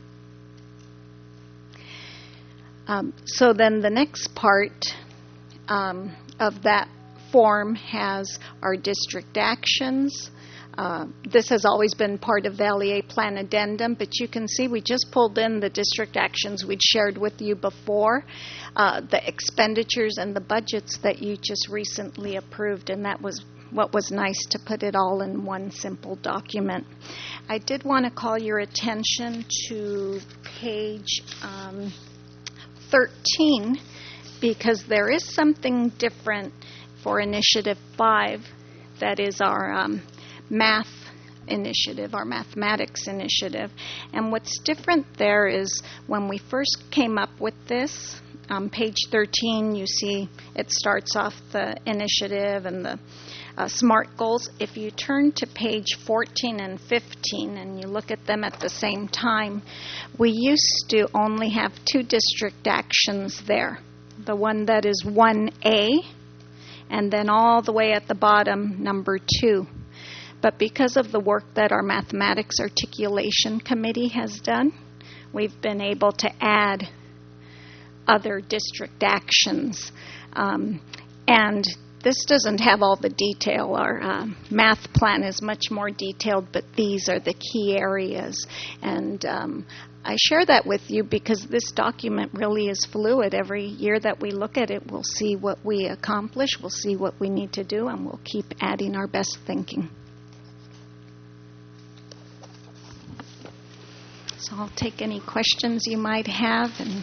Um, so then the next part um, of that form has our district actions. Uh, this has always been part of the L E A plan addendum, but you can see we just pulled in the district actions we'd shared with you before, uh, the expenditures and the budgets that you just recently approved, and that was what was nice to put it all in one simple document. I did want to call your attention to page um, thirteen, because there is something different for Initiative five, that is our um, math initiative, our mathematics initiative. And what's different there is when we first came up with this, on page thirteen, you see it starts off the initiative and the uh, SMART goals. If you turn to page fourteen and fifteen and you look at them at the same time, we used to only have two district actions there. The one that is one A, and then all the way at the bottom, number two. But because of the work that our Mathematics Articulation Committee has done, we've been able to add other district actions. Um, and this doesn't have all the detail. Our uh, math plan is much more detailed, but these are the key areas. And um, I share that with you because this document really is fluid. Every year that we look at it, we'll see what we accomplish, we'll see what we need to do, and we'll keep adding our best thinking. So I'll take any questions you might have. And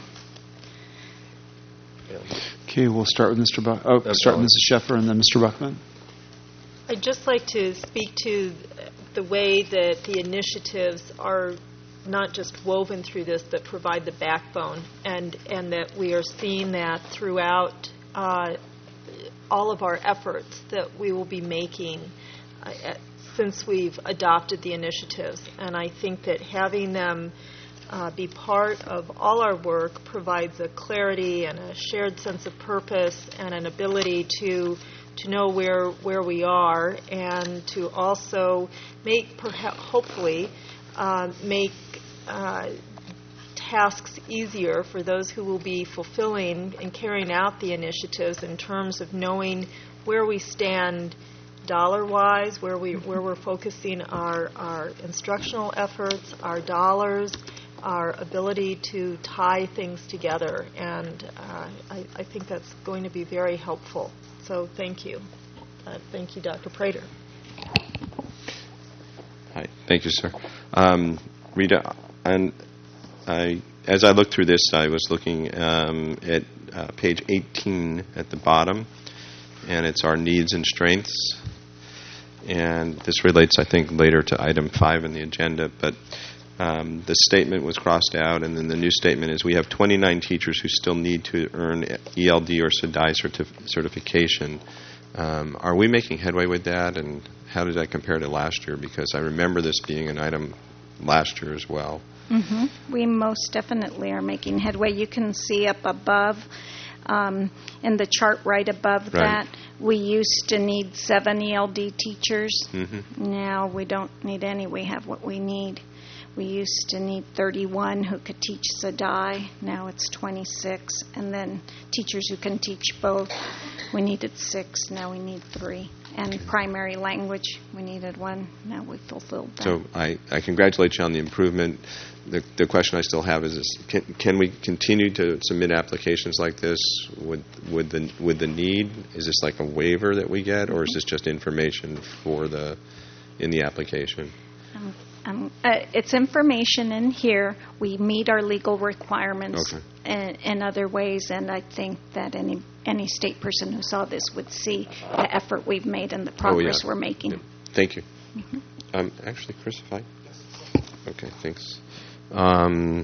okay, we'll start with Mister Buck. Oh, start with Missus Sheffer and then Mister Buckman. I'd just like to speak to the way that the initiatives are not just woven through this, but provide the backbone, and, and that we are seeing that throughout uh, all of our efforts that we will be making uh, at, since we've adopted the initiatives. And I think that having them uh, be part of all our work provides a clarity and a shared sense of purpose and an ability to to know where where we are, and to also make, perhaps, hopefully, uh, make uh, tasks easier for those who will be fulfilling and carrying out the initiatives in terms of knowing where we stand dollar-wise, where we where we're focusing our our instructional efforts, our dollars, our ability to tie things together, and uh, I, I think that's going to be very helpful. So thank you. Uh, thank you, Doctor Prater. Hi. Thank you, sir. Um, Rita, and I, as I looked through this, I was looking um, at uh, page eighteen at the bottom, and it's our needs and strengths. And this relates, I think, later to item five in the agenda, but um, the statement was crossed out, and then the new statement is we have twenty-nine teachers who still need to earn E L D or S E D I certif- certification. Um, are we making headway with that, and how does that compare to last year? Because I remember this being an item last year as well. Mm-hmm. We most definitely are making headway. You can see up above, um, in the chart right above Right. that, we used to need seven E L D teachers. Mm-hmm. Now we don't need any. We have what we need. We used to need thirty-one who could teach S E D I. Now it's twenty-six. And then teachers who can teach both. We needed six. Now we need three. And primary language, we needed one. Now we fulfilled that. So I, I congratulate you on the improvement. The, the question I still have is, this, can, can we continue to submit applications like this with, with, the, with the need? Is this like a waiver that we get, or is this just information for the in the application? Um, um, uh, it's information in here. We meet our legal requirements Okay. in, in other ways, and I think that any any state person who saw this would see the effort we've made and the progress oh, yeah. we're making. Yeah. Thank you. Mm-hmm. Um, actually, Chris, if I... Okay, thanks. Um,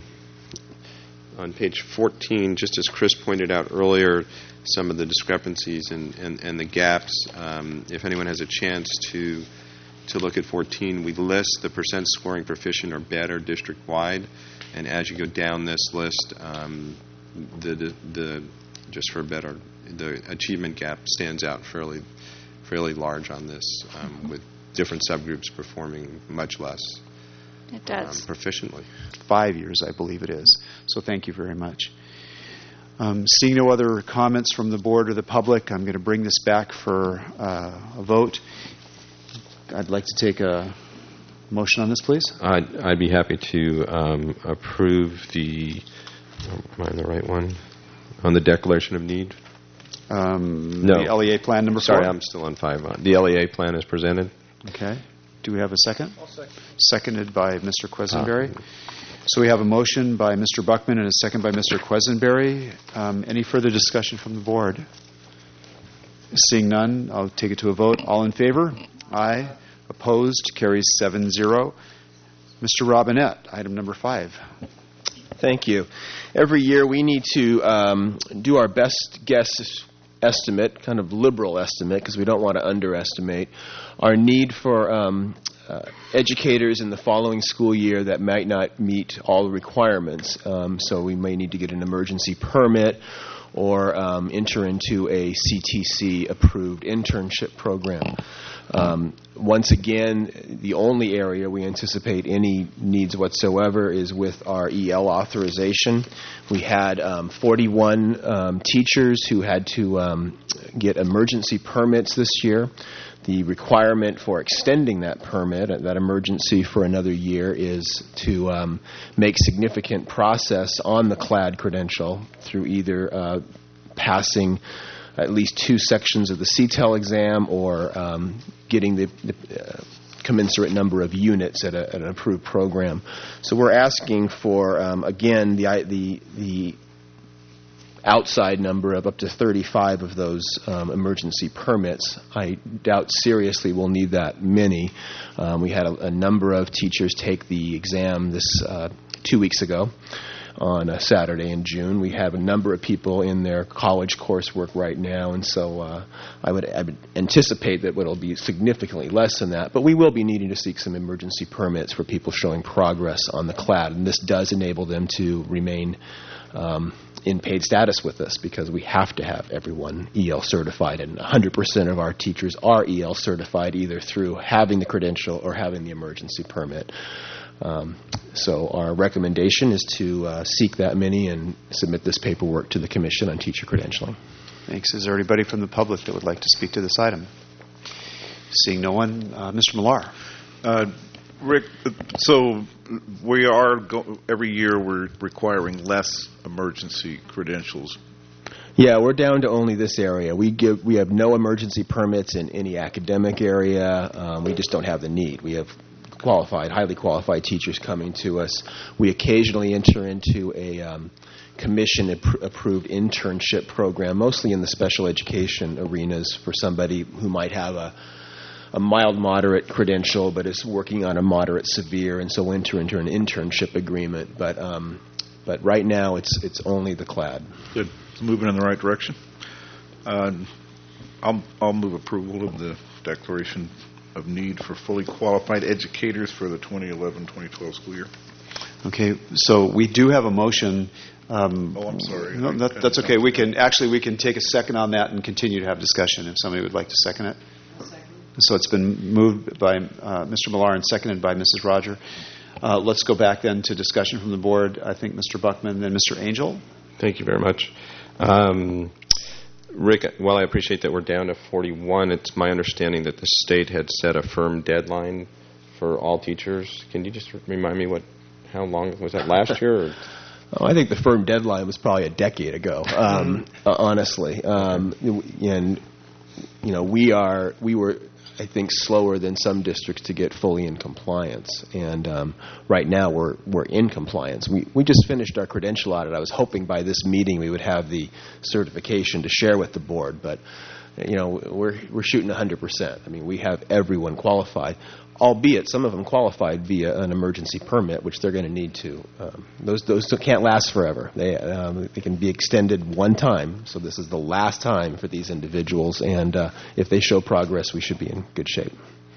on page fourteen, just as Chris pointed out earlier, some of the discrepancies and, and, and the gaps, um, if anyone has a chance to to look at fourteen, we list the percent scoring proficient or better district-wide, and as you go down this list, um, the, the, the just for better, the achievement gap stands out fairly fairly large on this, um, with different subgroups performing much less. It does. Um, proficiently. Five years, I believe it is. So thank you very much. Um, seeing no other comments from the board or the public, I'm going to bring this back for uh, a vote. I'd like to take a motion on this, please. I'd, I'd be happy to um, approve the, am I on the right one? On the declaration of need Um, No. The L E A plan number Sorry, four? I'm still on five. Uh, The L E A plan is presented. Okay. Do we have a second? I'll second. Seconded by Mister Quisenberry. Ah. So we have a motion by Mister Buckman and a second by Mister Quisenberry. Um, any further discussion from the board? Seeing none, I'll take it to a vote. All in favor? Aye. Opposed? Carries seven zero. Mister Robinette, item number five. Thank you. Every year we need to um, do our best guess estimate, kind of liberal estimate, because we don't want to underestimate our need for um, uh, educators in the following school year that might not meet all the requirements. Um, so we may need to get an emergency permit or um, enter into a C T C-approved internship program. Um, once again, the only area we anticipate any needs whatsoever is with our E L authorization. We had um, forty-one um, teachers who had to um, get emergency permits this year. The requirement for extending that permit, that emergency for another year, is to um, make significant process on the CLAD credential through either uh, passing at least two sections of the C T E L exam or um, getting the, the uh, commensurate number of units at, a, at an approved program. So we're asking for, um, again, the, the, the outside number of up to thirty-five of those um, emergency permits. I doubt seriously we'll need that many. Um, we had a, a number of teachers take the exam this uh, two weeks ago on a Saturday in June. We have a number of people in their college coursework right now, and so uh, I, would, I would anticipate that it'll be significantly less than that, but we will be needing to seek some emergency permits for people showing progress on the CLAD, and this does enable them to remain um, in paid status with us because we have to have everyone E L certified, and one hundred percent of our teachers are E L certified either through having the credential or having the emergency permit. Um, so our recommendation is to uh, seek that many and submit this paperwork to the Commission on Teacher Credentialing. Thanks. Is there anybody from the public that would like to speak to this item? Seeing no one, uh, Mister Millar. Uh, Rick, so we are, go- every year we're requiring less emergency credentials. Yeah, we're down to only this area. We give we have no emergency permits in any academic area. Um, we just don't have the need. We have qualified, highly qualified teachers coming to us. We occasionally enter into a um, commission-approved internship program, mostly in the special education arenas for somebody who might have a, a mild, moderate credential but is working on a moderate, severe, and so enter into an internship agreement. But um, but right now it's it's only the CLAD. Good. It's moving in the right direction. Uh, I'll I'll move approval of the declaration of need for fully qualified educators for the twenty eleven twenty twelve school year. Okay, so we do have a motion. Um, oh, I'm sorry. No, that, that's okay. We can actually we can take a second on that and continue to have discussion if somebody would like to second it. Second. So it's been moved by uh, Mister Millar and seconded by Missus Roger. Uh, let's go back then to discussion from the board. I think Mister Buckman and Mister Angel. Thank you very much. Um, Rick, while I appreciate that we're down to forty-one, it's my understanding that the state had set a firm deadline for all teachers. Can you just remind me what, how long was that, last year? Or? Oh, I think the firm deadline was probably a decade ago. Um, uh, honestly, um, and you know, we are we were. I think slower than some districts to get fully in compliance, and um, right now we're we're in compliance. We we just finished our credential audit. I was hoping by this meeting we would have the certification to share with the board, but you know we're we're shooting one hundred percent. I mean, we have everyone qualified, albeit some of them qualified via an emergency permit, which they're going to need to. Um, those those can't last forever. They um, they can be extended one time. So this is the last time for these individuals, and uh, if they show progress, we should be in good shape.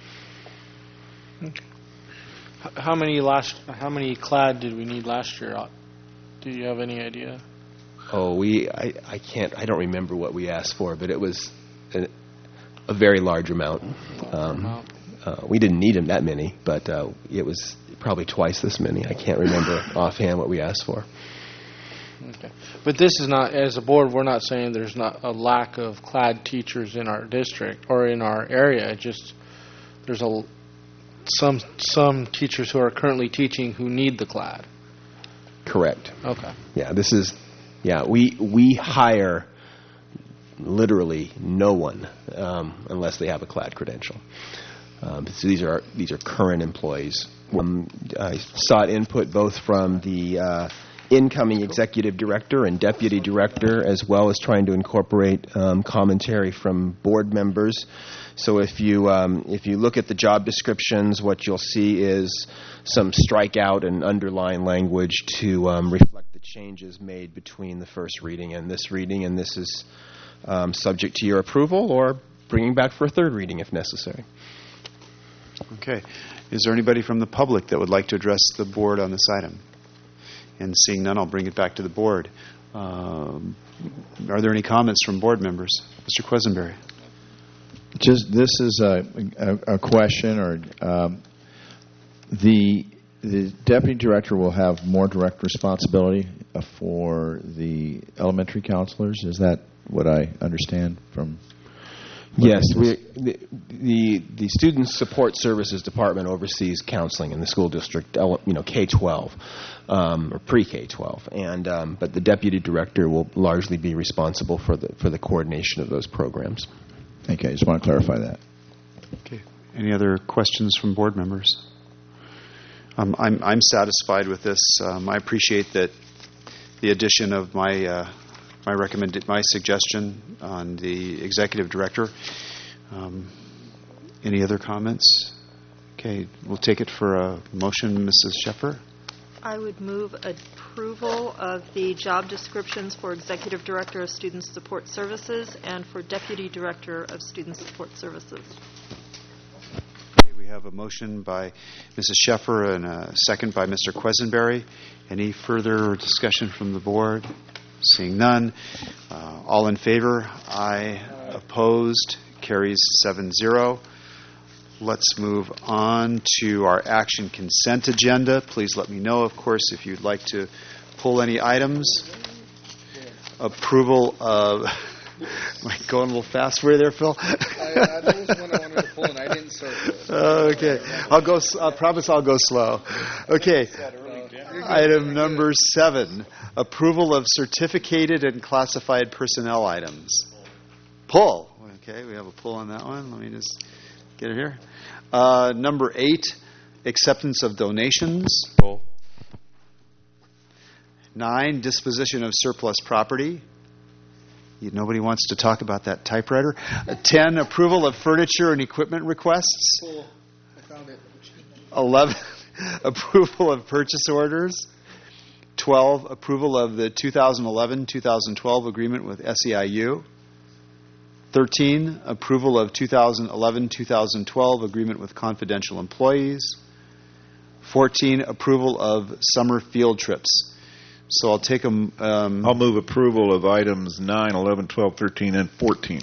How many last? How many CLAD did we need last year? Do you have any idea? Oh, we I, I can't I don't remember what we asked for, but it was a, a very large amount. Um, Uh, we didn't need them that many, but uh, it was probably twice this many. I can't remember offhand what we asked for. Okay. But this is not, as a board, we're not saying there's not a lack of CLAD teachers in our district or in our area. It just there's a some some teachers who are currently teaching who need the CLAD. Correct. Okay. Yeah, this is yeah we we hire literally no one um, unless they have a CLAD credential. Um, so these are these are current employees. Um, I sought input both from the uh, incoming executive director and deputy director, as well as trying to incorporate um, commentary from board members. So if you um, if you look at the job descriptions, what you'll see is some strikeout and underline language to um, reflect the changes made between the first reading and this reading, and this is um, subject to your approval or bringing back for a third reading if necessary. Okay. Is there anybody from the public that would like to address the board on this item? And seeing none, I'll bring it back to the board. Um, are there any comments from board members? Mister Quisenberry. Just this is a, a, a question, or um, the the deputy director will have more direct responsibility for the elementary counselors. Is that what I understand from? Yes, we, the, the the Student Support Services Department oversees counseling in the school district, you know, K twelve um, or pre-K twelve, and um, but the deputy director will largely be responsible for the for the coordination of those programs. Okay, I just want to clarify that. Okay. Any other questions from board members? Um, I'm I'm satisfied with this. Um, I appreciate that the addition of my. Uh, My recommend my suggestion on the executive director. Um, any other comments? Okay, we'll take it for a motion, Missus Sheffer. I would move approval of the job descriptions for executive director of Student Support Services and for deputy director of Student Support Services. Okay, we have a motion by Missus Sheffer and a second by Mister Quisenberry. Any further discussion from the board? Seeing none. Uh, all in favor? Aye. Opposed? Carries seven zero. Let's move on to our action consent agenda. Please let me know, of course, if you'd like to pull any items. Approval of... Am I going a little fast for you there, Phil? I, uh, that was one I wanted to pull, and I didn't circle it. Okay. I'll go. I promise I'll go slow. Okay. Item number seven, approval of certificated and classified personnel items. Pull. Okay, we have a pull on that one. Let me just get it here. Uh, number eight, acceptance of donations. Pull. Nine, disposition of surplus property. Nobody wants to talk about that typewriter. Uh, ten, approval of furniture and equipment requests. Pull. I found it. Eleven, approval of purchase orders. twelve, approval of the two thousand eleven two thousand twelve agreement with S E I U. thirteen, approval of two thousand eleven two thousand twelve agreement with confidential employees. fourteen, approval of summer field trips. So I'll take them. Um, I'll move approval of items nine, eleven, twelve, thirteen, and fourteen.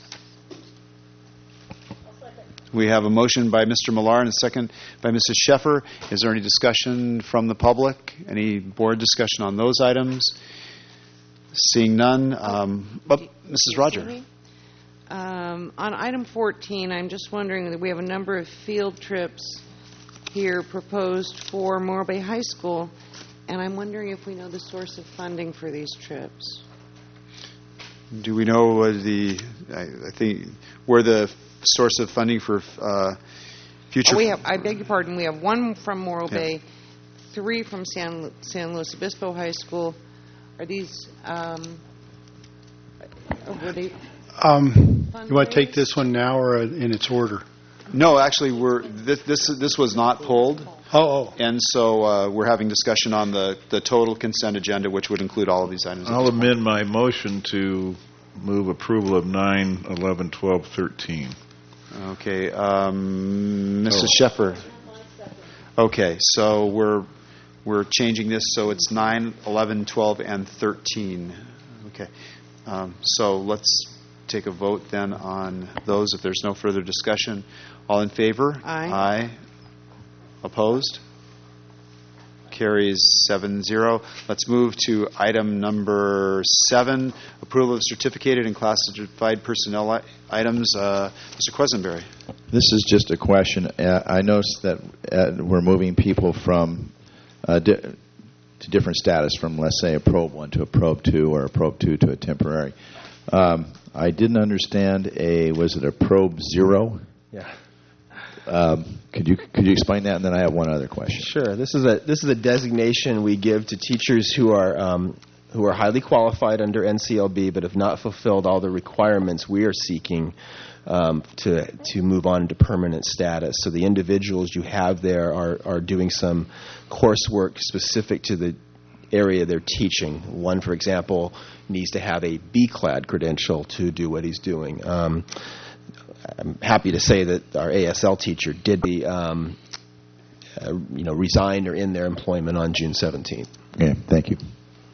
We have a motion by Mister Millar and a second by Missus Sheffer. Is there any discussion from the public? Any board discussion on those items? Seeing none. Um, oh, Missus Roger. Um, on item fourteen, I'm just wondering that we have a number of field trips here proposed for Morro Bay High School, and I'm wondering if we know the source of funding for these trips. Do we know uh, the? I, I think where the source of funding for uh, future. Oh, we have. I beg your pardon. We have one from Morro Yeah. Bay, three from San San Luis Obispo High School. Are these? Um, were they? Um, you want to take this one now or in its order? No, actually, we're this this, this was not pulled. Oh, oh. And so uh, we're having discussion on the, the total consent agenda, which would include all of these items. I'll amend my motion to move approval of nine, eleven, twelve, thirteen. Okay, um, Missus Oh. Sheffer. Okay, so we're we're changing this so it's nine, eleven, twelve, and thirteen. Okay, um, so let's take a vote then on those if there's no further discussion. All in favor? Aye. Aye. Opposed? Carries seven zero. Let's move to item number seven, approval of certificated and classified personnel i- items. Uh, Mister Quisenberry. This is just a question. Uh, I noticed that uh, we're moving people from uh, di- to different status, from, let's say, a probe one to a probe two or a probe two to a temporary. Um, I didn't understand a, was it a probe zero? Yeah. Um, could you could you explain that? And then I have one other question. Sure. This is a this is a designation we give to teachers who are um, who are highly qualified under N C L B but have not fulfilled all the requirements we are seeking um, to to move on to permanent status. So the individuals you have there are are doing some coursework specific to the area they're teaching. One, for example, needs to have a B-clad credential to do what he's doing. Um, I'm happy to say that our A S L teacher did be, um, uh, you know, resigned or in their employment on June seventeenth. Okay, thank you.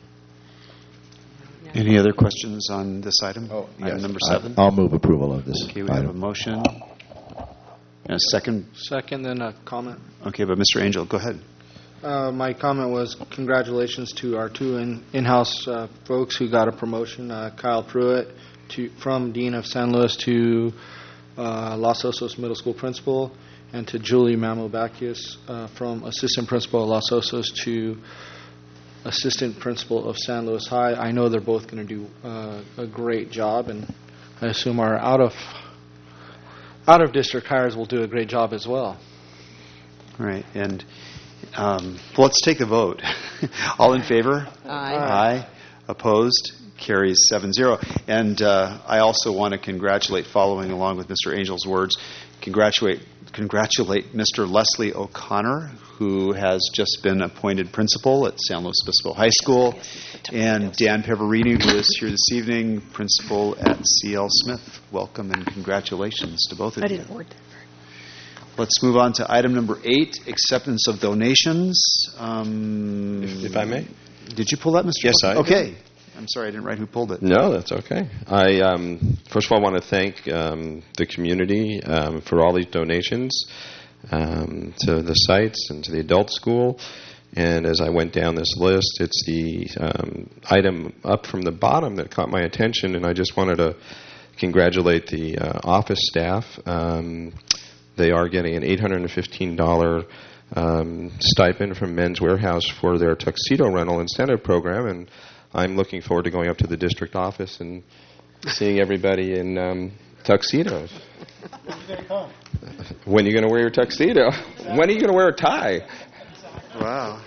Any other questions on this item? Oh, item yes. number seven. I'll move approval of this. Okay, we item. have a motion and a second. Second, then a comment. Okay, but Mister Angel, go ahead. Uh, my comment was congratulations to our two in, in-house uh, folks who got a promotion. Uh, Kyle Pruitt to, from Dean of San Luis to uh, Los Osos Middle School Principal, and to Julie Mamobakius uh, from Assistant Principal at Los Osos to Assistant Principal of San Luis High. I know they're both going to do uh, a great job, and I assume our out of out of district hires will do a great job as well. Right, and um, well, let's take the vote. All in favor? Aye. Aye. Opposed? Carries seven zero. And uh, I also want to congratulate, following along with Mister Angel's words, congratulate congratulate Mister Leslie O'Connor, who has just been appointed principal at San Luis Obispo High School, and Dan Peverini, who is here this evening, principal at C L Smith. Welcome and congratulations to both of you. I didn't word that. Let's move on to item number eight, acceptance of donations. Um, If, if I may. Did you pull that, Mister Yes, Buck? I Okay. I'm sorry, I didn't write who pulled it. No, that's okay. I um, first of all want to thank um, the community um, for all these donations um, to the sites and to the adult school. And as I went down this list, it's the um, item up from the bottom that caught my attention, and I just wanted to congratulate the uh, office staff. Um, they are getting an eight hundred fifteen dollars um, stipend from Men's Warehouse for their tuxedo rental incentive program, and I'm looking forward to going up to the district office and seeing everybody in um, tuxedos. When are you going to come? When are you going to wear your tuxedo? When are you going to wear a tie? Wow.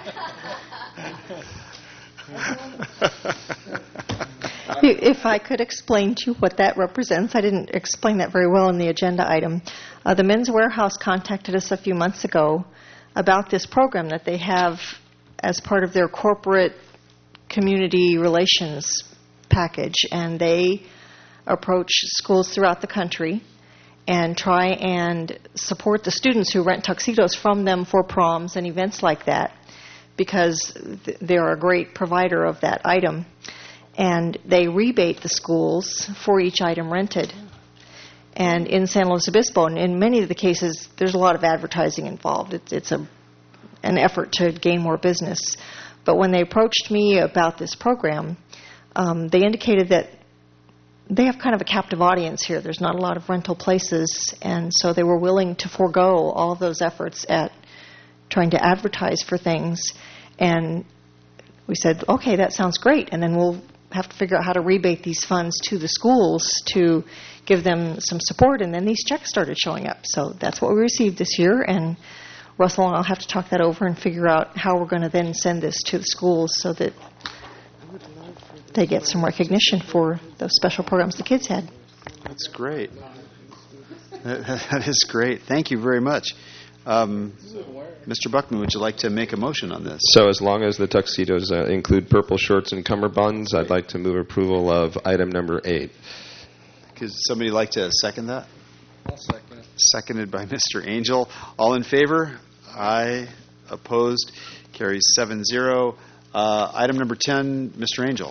If I could explain to you what that represents, I didn't explain that very well in the agenda item. Uh, the Men's Warehouse contacted us a few months ago about this program that they have as part of their corporate community relations package, and they approach schools throughout the country and try and support the students who rent tuxedos from them for proms and events like that, because th- they're a great provider of that item. And they rebate the schools for each item rented. And in San Luis Obispo, and in many of the cases, there's a lot of advertising involved. It's, it's a, an effort to gain more business. But when they approached me about this program, um, they indicated that they have kind of a captive audience here. There's not a lot of rental places, and so they were willing to forego all of those efforts at trying to advertise for things. And we said, okay, that sounds great, and then we'll have to figure out how to rebate these funds to the schools to give them some support, and then these checks started showing up. So that's what we received this year, and Russell and I'll have to talk that over and figure out how we're going to then send this to the schools so that they get some recognition for those special programs the kids had. That's great. That, that is great. Thank you very much. Um, Mister Buckman, would you like to make a motion on this? So as long as the tuxedos uh, include purple shorts and cummerbunds, I'd like to move approval of item number eight. Could somebody like to second that? I'll second it. Seconded by Mister Angel. All in favor? Aye. Opposed? Carries seven zero. Uh, item number ten, Mister Angel.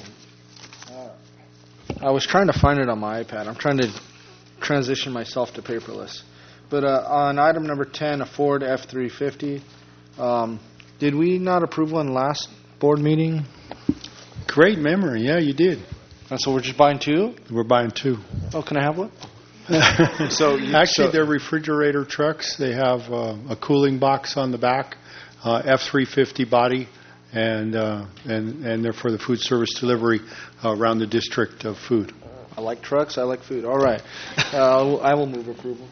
I was trying to find it on my iPad. I'm trying to transition myself to paperless. But uh, on item number ten, a Ford F three fifty, um, did we not approve one last board meeting? Great memory. Yeah, you did. And so we're just buying two? We're buying two. Oh, can I have one? so you, Actually, so they're refrigerator trucks. They have uh, a cooling box on the back, uh, F three fifty body, and uh, and and they're for the food service delivery uh, around the district of food. I like trucks. I like food. All right. Uh, I will move approval.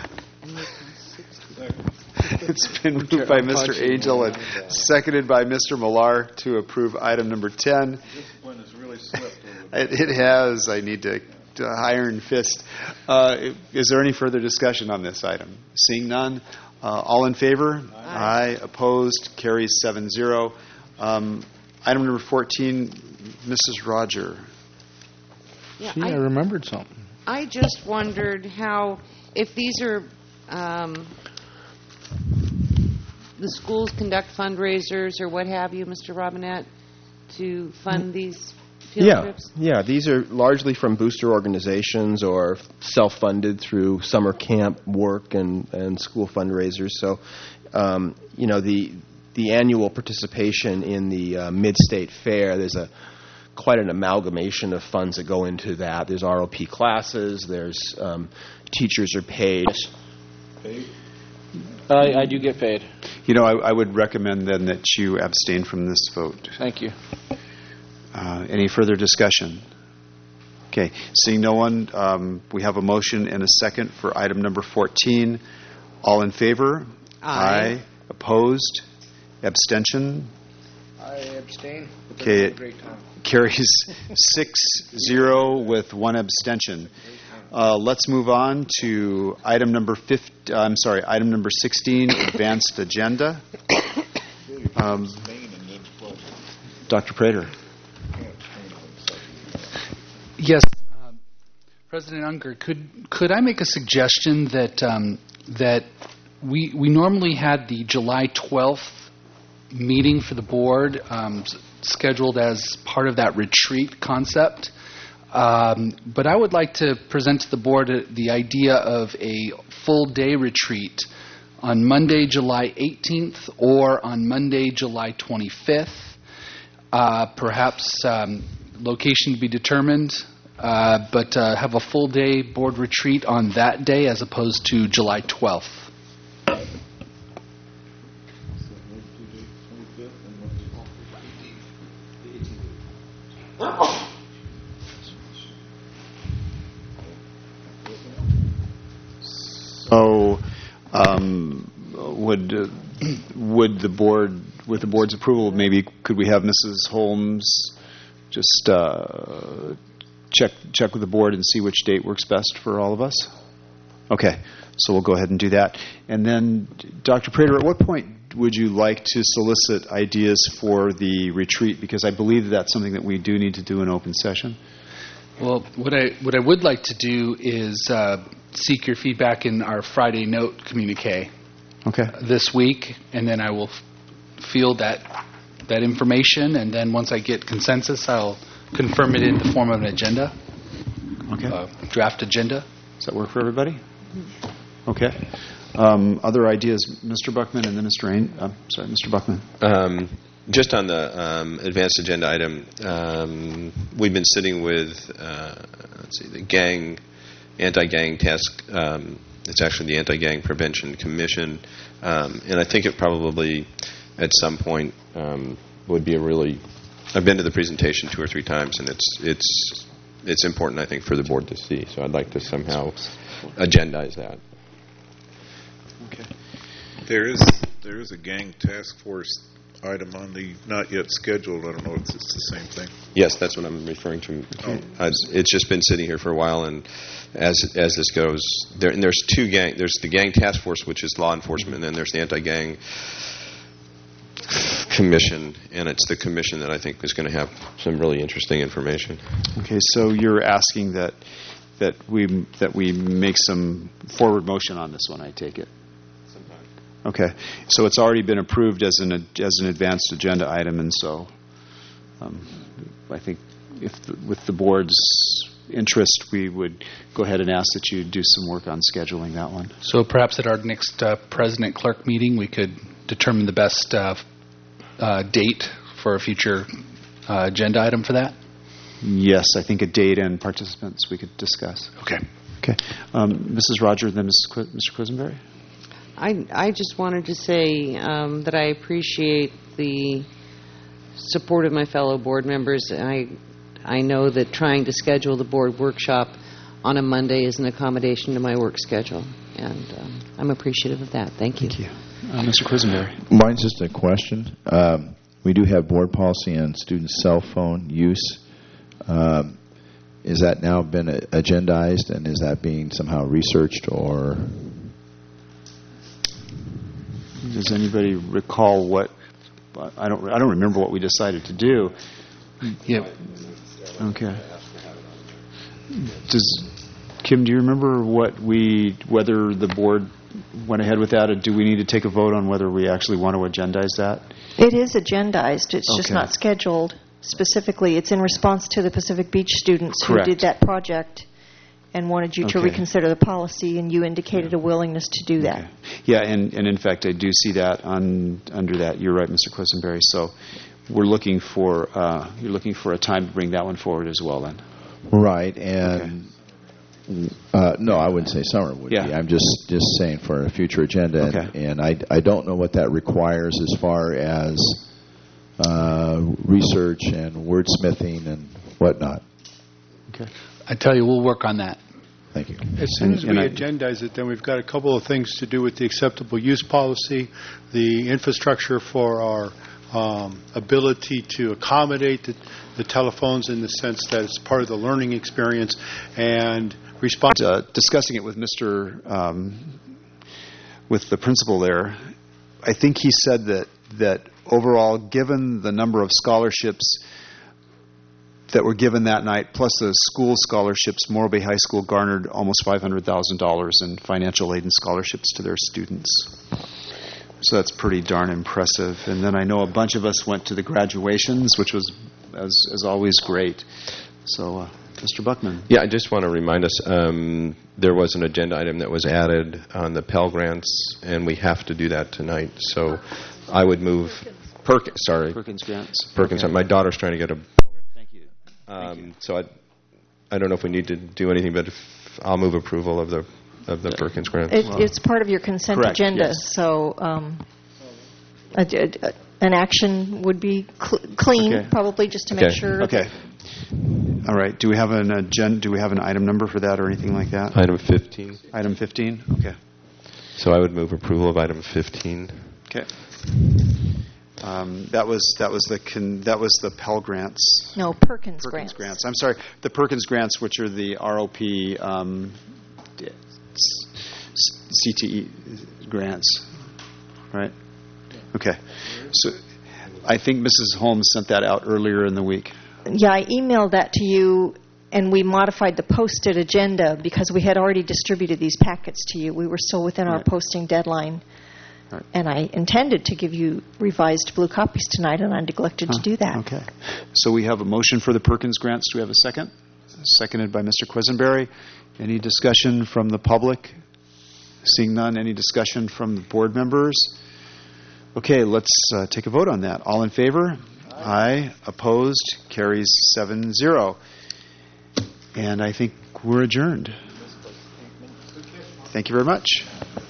It's been moved by Mister Angel and seconded by Mister Millar to approve item number ten. This one has really slipped. It, it has. I need to, to iron fist. Uh, is there any further discussion on this item? Seeing none, uh, all in favor? Aye. Aye. Opposed? Carries seven zero. Um, item number fourteen, Missus Roger. Yeah, Gee, I, I remembered something. I just wondered how, if these are, um, the schools conduct fundraisers or what have you, Mister Robinette, to fund these field yeah. trips? Yeah, these are largely from booster organizations or self-funded through summer camp work and, and school fundraisers. So, um, you know, the the annual participation in the uh, Mid-State Fair, there's a quite an amalgamation of funds that go into that. There's R O P classes. There's um, teachers are paid. Paid? I, I do get paid. You know, I, I would recommend then that you abstain from this vote. Thank you. Uh, any further discussion? Okay. Seeing no one, um, we have a motion and a second for item number fourteen. All in favor? Aye. Aye. Opposed? Abstention? I abstain. Okay. It great time. Carries six zero with one abstention. Uh, let's move on to item number fifteen. I'm sorry, item number sixteen, advanced agenda. Um, Doctor Prater. Yes, um, President Unger, could could I make a suggestion that um, that we we normally had the July twelfth meeting for the board um, s- scheduled as part of that retreat concept, um, but I would like to present to the board uh, the idea of a full day retreat on Monday, July eighteenth, or on Monday, July twenty-fifth. Uh, perhaps um, location to be determined, uh, but uh, have a full day board retreat on that day as opposed to July twelfth. So, um, would uh, would the board, with the board's approval, maybe could we have Missus Holmes just uh, check check with the board and see which date works best for all of us? Okay, so we'll go ahead and do that. And then, Doctor Prater, at what point would you like to solicit ideas for the retreat? Because I believe that's something that we do need to do in open session. Well, what I what I would like to do is uh, seek your feedback in our Friday note communique. Okay. This week, and then I will f- field that that information, and then once I get consensus, I'll confirm it in the form of an agenda. Okay. Uh, draft agenda. Does that work for everybody? Okay. Um, other ideas, Mister Buckman, and then Mister Ain. Uh, sorry, Mister Buckman. Um, just on the um, advanced agenda item, um, we've been sitting with uh, let's see, the gang anti-gang task. Um, it's actually the Anti-Gang Prevention Commission, um, and I think it probably, at some point, um, would be a really. I've been to the presentation two or three times, and it's it's it's important, I think, for the board to see. So I'd like to somehow agendize that. Okay. There is there is a gang task force item on the not yet scheduled. I don't know if it's the same thing. Yes, that's what I'm referring to. Oh. Uh, it's just been sitting here for a while, and as as this goes, there and there's two gang. There's the gang task force, which is law enforcement, and then there's the anti-gang commission, and it's the commission that I think is going to have some really interesting information. Okay, so you're asking that that we that we make some forward motion on this one. I take it. Okay, so it's already been approved as an as an advanced agenda item, and so um, I think if the, with the board's interest, we would go ahead and ask that you do some work on scheduling that one. So perhaps at our next uh, president-clerk meeting, we could determine the best uh, uh, date for a future uh, agenda item for that? Yes, I think a date and participants we could discuss. Okay. Okay. Um, Missus Roger, then Missus Qu- Mister Quisenberry? I, I just wanted to say um, that I appreciate the support of my fellow board members. And I I know that trying to schedule the board workshop on a Monday is an accommodation to my work schedule, and um, I'm appreciative of that. Thank you. Thank you. Uh, Mister Quisenberry. Mine's just a question. Um, we do have board policy on student cell phone use. Um, is that now been uh, agendized, and is that being somehow researched, or... Does anybody recall what? I don't. I don't remember what we decided to do. Yeah. Okay. Does Kim? Do you remember what we? Whether the board went ahead with that, or do we need to take a vote on whether we actually want to agendize that? It is agendized. It's just Okay. not scheduled specifically. It's in response to the Pacific Beach students Correct. who did that project and wanted you to Okay. reconsider the policy, and you indicated a willingness to do that. Yeah, and, and in fact, I do see that on under that. You're right, Mister Quisenberry. So we're looking for uh, you're looking for a time to bring that one forward as well. Then. Right, and uh, no, I wouldn't say summer would Yeah. be. I'm just, just saying for a future agenda, and, Okay. and I, I don't know what that requires as far as uh, research and wordsmithing and whatnot. Okay. I tell you, we'll work on that. Thank you. As soon as we And I- agendize it, then we've got a couple of things to do with the acceptable use policy, the infrastructure for our um, ability to accommodate the, the telephones in the sense that it's part of the learning experience, and response. Uh, discussing it with Mister Um, with the principal there, I think he said that that overall, given the number of scholarships that were given that night, plus the school scholarships, Morro Bay High School garnered almost five hundred thousand dollars in financial aid and scholarships to their students. So that's pretty darn impressive. And then I know a bunch of us went to the graduations, which was, as, as always, great. So, uh, Mister Buckman. Yeah, I just want to remind us, um, there was an agenda item that was added on the Pell Grants, and we have to do that tonight. So I would move... Perkins, sorry. Perkins Grants. Perkins. Okay. My daughter's trying to get a... Thank you. Um, Thank you. So I, I don't know if we need to do anything, but if I'll move approval of the of the Perkins Grants. It, it's part of your consent Correct, agenda, yes. so um, a, a, an action would be cl- clean, Okay. probably, just to make Okay. sure. Okay. All right. Do we have an agenda? Do we have an item number for that or anything like that? Item fifteen. Item fifteen. Okay. So I would move approval of item fifteen. Okay. Um, that was that was the con, that was the Pell Grants. No, Perkins, Perkins grants. grants. I'm sorry, the Perkins Grants, which are the R O P um, C T E grants, right? Okay. So I think Missus Holmes sent that out earlier in the week. Yeah, I emailed that to you, and we modified the posted agenda because we had already distributed these packets to you. We were still within our Right. posting deadline. Right. And I intended to give you revised blue copies tonight, and I neglected Huh, to do that. Okay. So we have a motion for the Perkins Grants. Do we have a second? Seconded by Mister Quisenberry. Any discussion from the public? Seeing none, any discussion from the board members? Okay, let's uh, take a vote on that. All in favor? Aye. Opposed? Carries seven zero. And I think we're adjourned. Thank you very much.